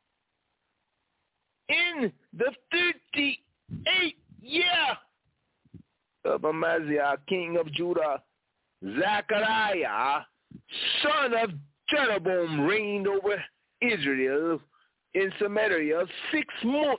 In the thirty-eighth year of Amaziah, king of Judah, Zechariah, son of Jeroboam, reigned over Israel in Samaria six months.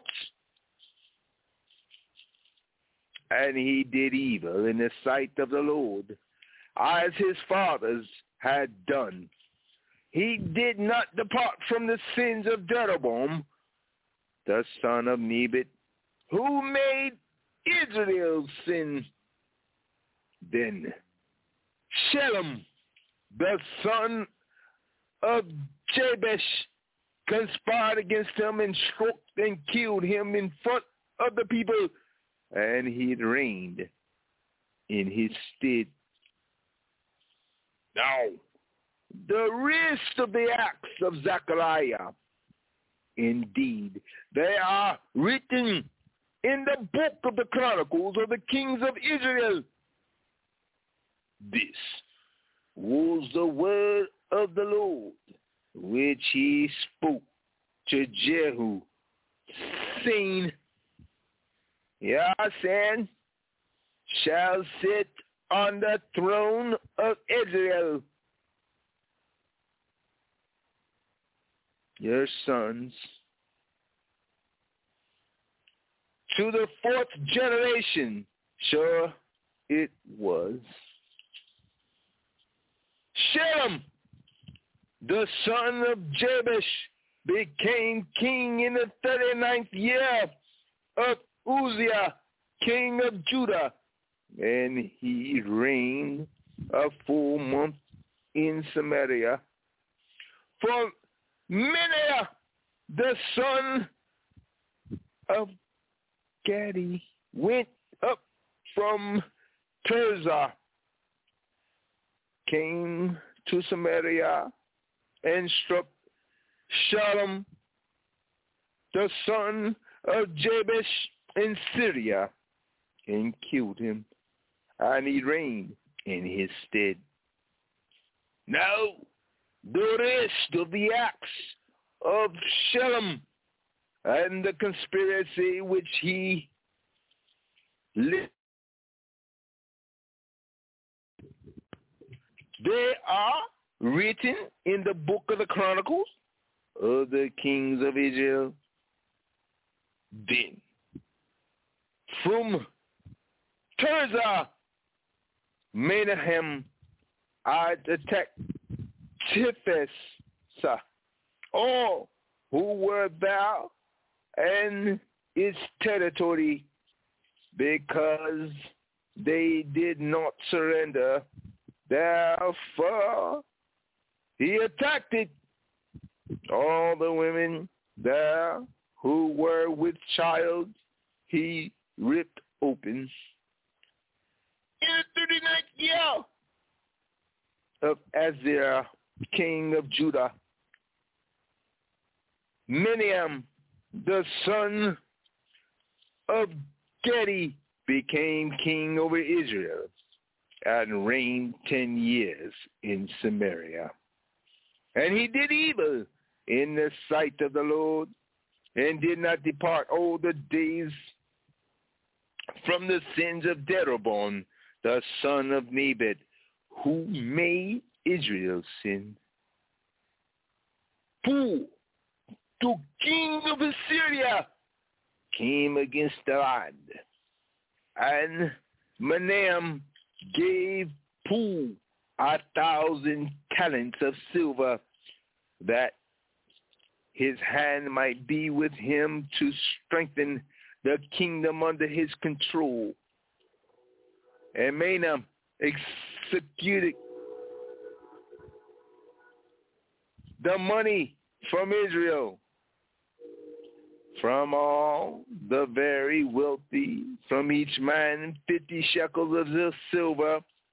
And he did evil in the sight of the Lord, as his fathers had done. He did not depart from the sins of Jeroboam, the son of Nebat, who made Israel sin. Then Shalom, the son of Jabesh, conspired against him and struck and killed him in front of the people, and he reigned in his stead. Now, the rest of the acts of Zechariah, indeed, they are written in the book of the Chronicles of the kings of Israel. This was the word of the Lord, which he spoke to Jehu, saying, Yasan shall sit on the throne of Israel. Your sons, to the fourth generation, sure it was. Shalom, the son of Jabesh, became king in the thirty-ninth year of Uzziah, king of Judah, and he reigned a full month in Samaria. For Menaiah, the son of Gadi, went up from Tirzah, came to Samaria, and struck Shalom, the son of Jabesh, in Syria, and killed him, and he reigned in his stead. Now, the rest of the acts of Shalom and the conspiracy which he led, they are written in the book of the Chronicles of the kings of Israel. Then, from Tirzah, Menahem had attacked Tiphsah, all who were there and its territory, because they did not surrender. Therefore, he attacked it. All the women there who were with child, he ripped open. In the thirty-ninth year of Azariah, king of Judah, Menahem, the son of Gadi, became king over Israel and reigned ten years in Samaria. And he did evil in the sight of the Lord, and did not depart all the days from the sins of Jeroboam, the son of Nebat, who made Israel sin. Who, the king of Assyria, came against the land, and Menahem gave Pul a thousand talents of silver, that his hand might be with him to strengthen the kingdom under his control. And Menahem executed the money from Israel, from all the very wealthy, from each man fifty shekels of silver,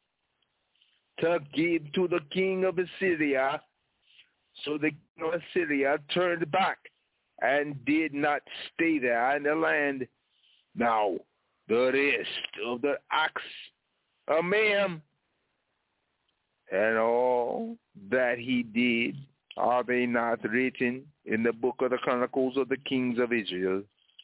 to give to the king of Assyria. So the king of Assyria turned back and did not stay there in the land. Now, the rest of the acts of Mayhem and all that he did, are they not written in the book of the Chronicles of the Kings of Israel?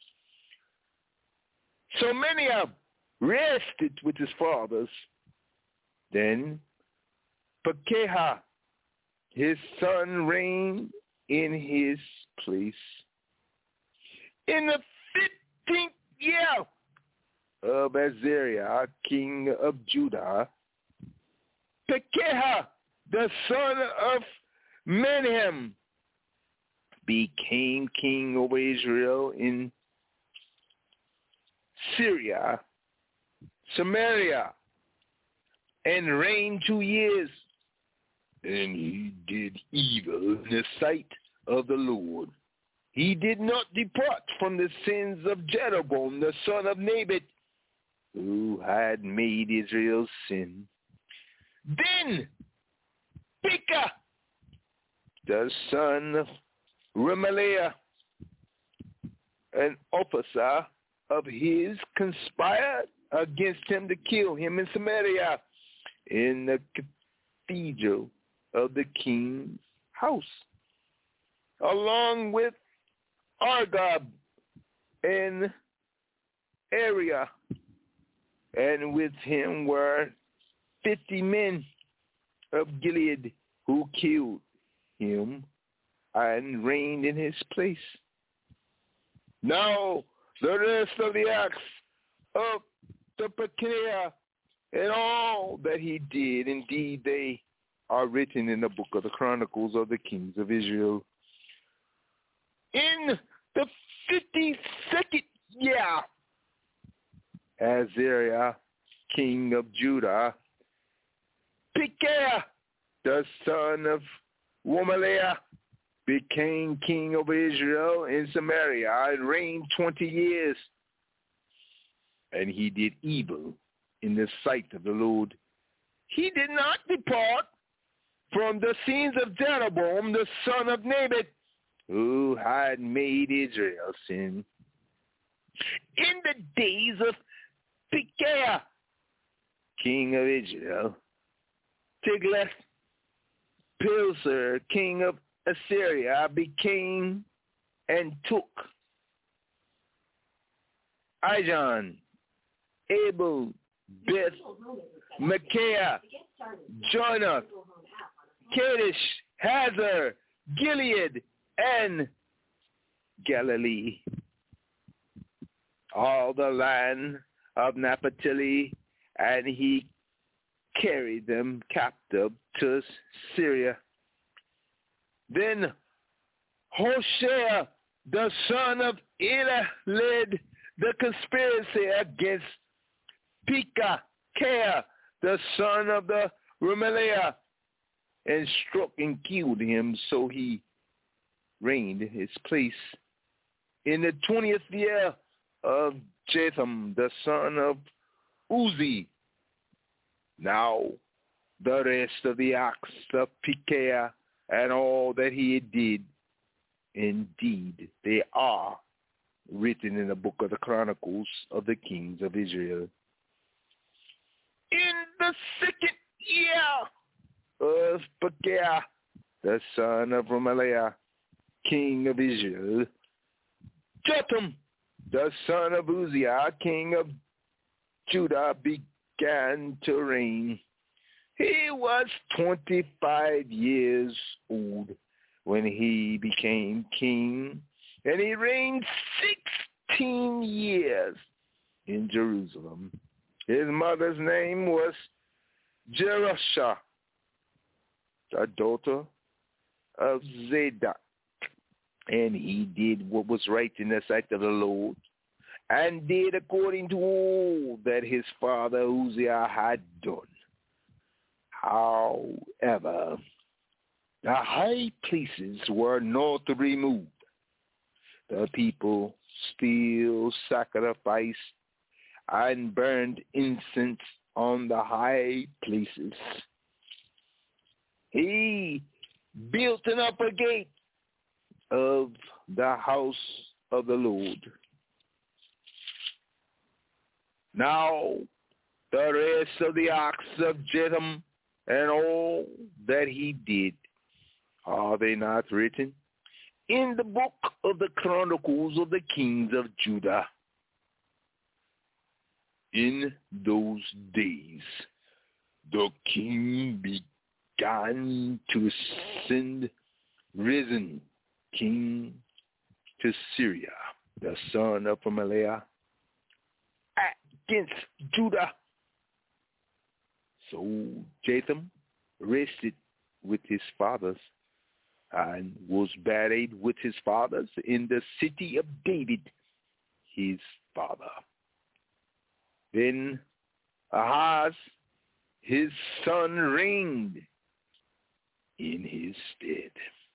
So many have rested with his fathers. Then Pekah, his son, reigned in his place. In the fifteenth year of Azariah, king of Judah, Pekah, the son of Menahem, became king over Israel in Syria, Samaria, and reigned two years. And he did evil in the sight of the Lord. He did not depart from the sins of Jeroboam, the son of Nebat, who had made Israel sin. Then Pekah, the son of Remaliah, an officer of his, conspired against him to kill him in Samaria, in the cathedral of the king's house, along with Argob and Ariah, and with him were fifty men of Gilead who killed him and reigned in his place. Now the rest of the acts of the Pekah and all that he did, indeed they are written in the book of the Chronicles of the Kings of Israel. In the fifty-second year, Azariah, king of Judah, Pekah, the son of Remaliah, became king over Israel in Samaria and reigned twenty years. And he did evil in the sight of the Lord. He did not depart from the sins of Jeroboam, the son of Nebat, who had made Israel sin. In the days of Pekah, king of Israel, Tiglath-Pileser, king of Assyria, became and took Ijon, Abel, Beth, Micaiah, Jonath, Kadesh, Hazar, Gilead, and Galilee, all the land of Naphtali, and he carried them captive to Syria. Then Hoshea, the son of Elah, led the conspiracy against Pekah, the son of the Remaliah, and struck and killed him, so he reigned in his place. In the twentieth year of Jotham, the son of Uzi. Now the rest of the acts of Pekah and all that he did, indeed they are written in the book of the Chronicles of the Kings of Israel. In the second year of Pekah, the son of Remaliah, king of Israel, Jotham, the son of Uzziah, king of Judah, began to reign. He was twenty-five years old when he became king, and he reigned sixteen years in Jerusalem. His mother's name was Jerusha, the daughter of Zadok. And he did what was right in the sight of the Lord, and did according to all that his father Uzziah had done. However, the high places were not removed. The people still sacrificed and burned incense on the high places, he built an upper gate of the house of the Lord. Now the rest of the acts of Jotham and all that he did, are they not written in the book of the Chronicles of the Kings of Judah? In those days, the king began to send Rezin, king to Syria, the son of Remaliah, against Judah. So Jotham rested with his fathers and was buried with his fathers in the city of David, his father. Then Ahaz, his son, reigned in his stead.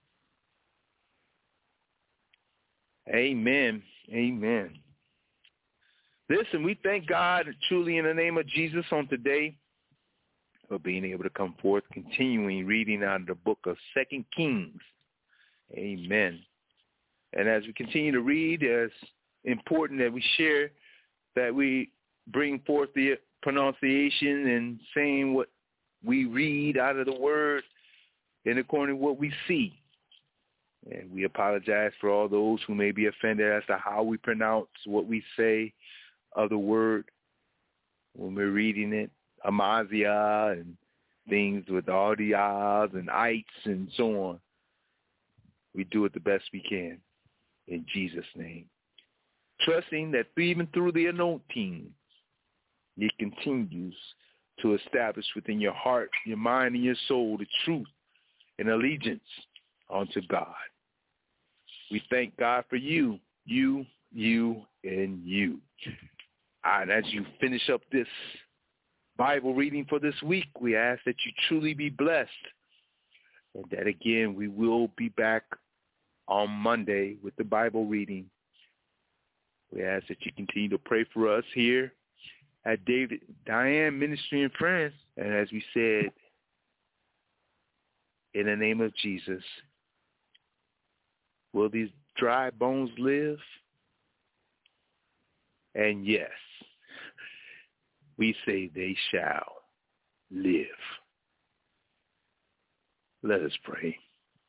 Amen. Amen. Listen, we thank God truly in the name of Jesus on today for being able to come forth, continuing reading out of the book of Second Kings. Amen. And as we continue to read, it's important that we share, that we bring forth the pronunciation and saying what we read out of the word and according to what we see. And we apologize for all those who may be offended as to how we pronounce what we say of the word when we're reading it. Amaziah and things with all the ahs and ites and so on. We do it the best we can in Jesus' name. Trusting that even through the anointing, it continues to establish within your heart, your mind, and your soul the truth and allegiance unto God. We thank God for you, you, you, and you. And as you finish up this Bible reading for this week, we ask that you truly be blessed. And that again, we will be back on Monday with the Bible reading. We ask that you continue to pray for us here at David Diane Ministry and Friends. And as we said, in the name of Jesus, will these dry bones live? And yes, we say they shall live. Let us pray.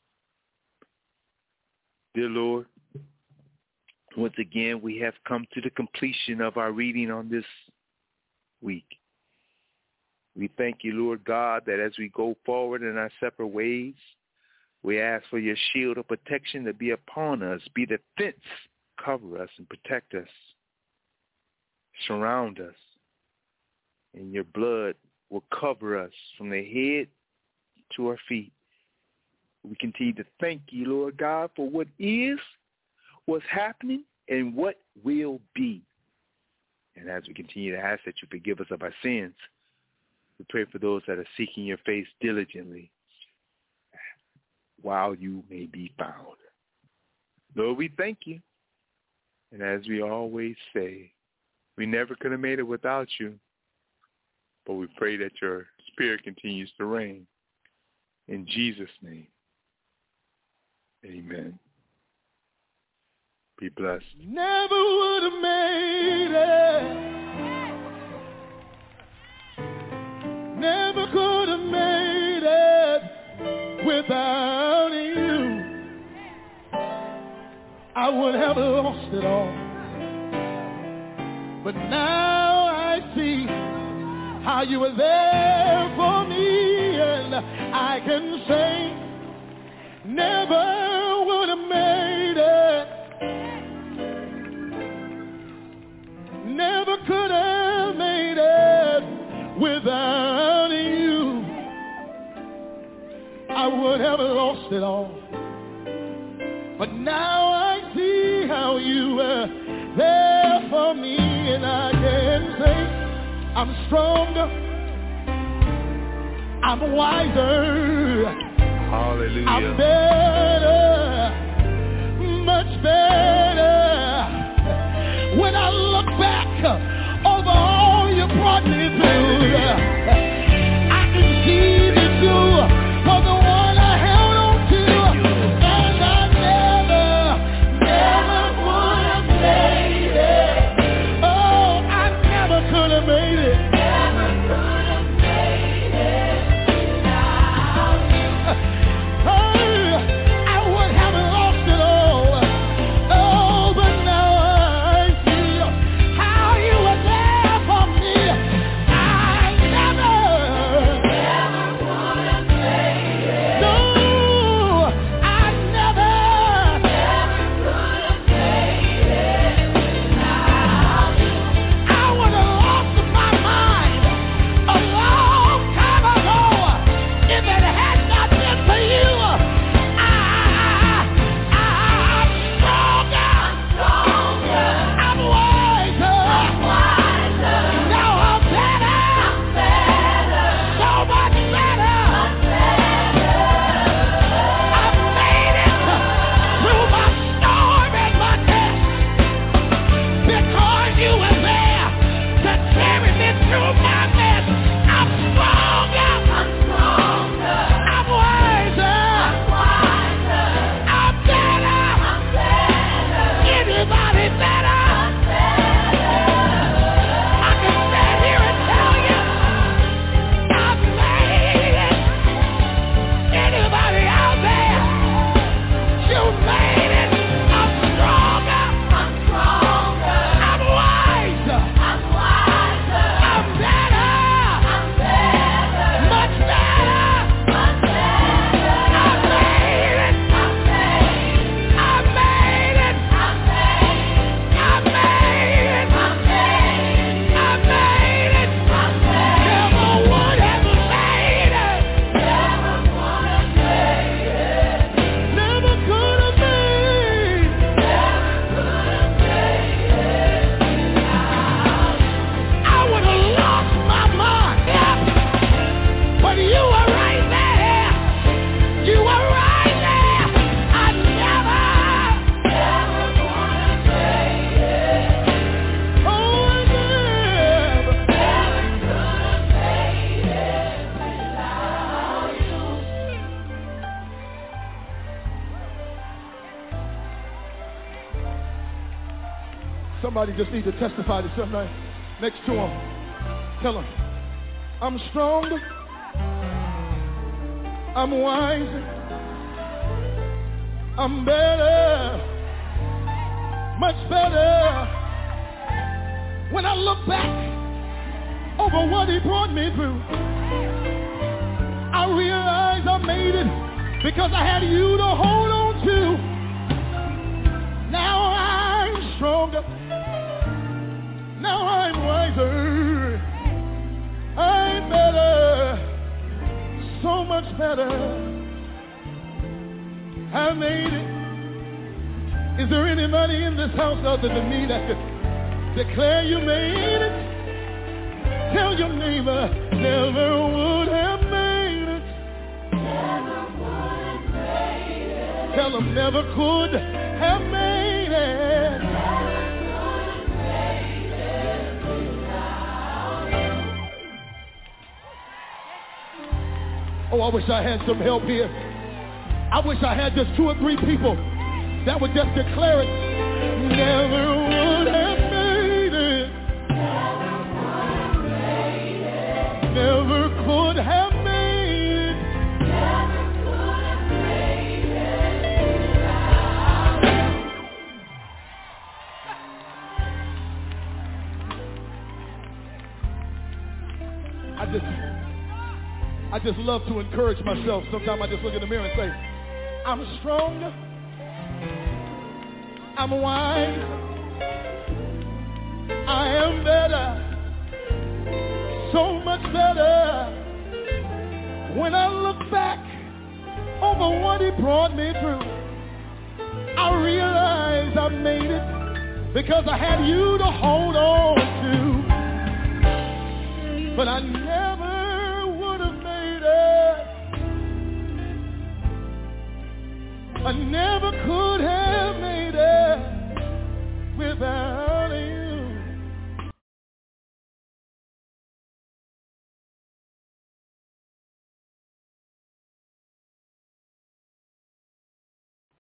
Dear Lord, once again, we have come to the completion of our reading on this week. We thank you, Lord God, that as we go forward in our separate ways, we ask for your shield of protection to be upon us, be the fence, cover us and protect us, surround us, and your blood will cover us from the head to our feet. We continue to thank you, Lord God, for what is, what's happening, and what will be. And as we continue to ask that you forgive us of our sins, we pray for those that are seeking your face diligently while you may be found. Lord, we thank you. And as we always say, we never could have made it without you. But we pray that your spirit continues to reign. In Jesus' name, amen. Be blessed. Never would have made it. Never could have made it without you. I would have lost it all. But now I see how you were there for me, and I can say never would have made it. Never could have made it without you. I would have lost it all. But now I see how you were there for me, and I can say I'm stronger, I'm wiser, hallelujah, I'm better, much better. When I look back over all you brought me through, I can see me through for the Somebody just need to testify to somebody next to him. Tell him, I'm stronger. I'm wiser. I'm better. Much better. When I look back over what he brought me through, I realize I made it because I had you to hold on to. Now I'm stronger. Now I'm wiser. I'm better. So much better. I made it. Is there anybody in this house other than me that could declare you made it? Tell your neighbor, never would have made it. Never would have made it. Tell them never could have made it. Never could have made it without you. Oh, I wish I had some help here. I wish I had just two or three people that would just declare it. Never would have made it. Never could have made it. Never could have made it without you. I just, I just love to encourage myself. Sometimes I just look in the mirror and say, I'm stronger. I'm wise. I am better. So much better. When I look back over what he brought me through, I realize I made it because I had you to hold on to. But I never would have made it. I never could have.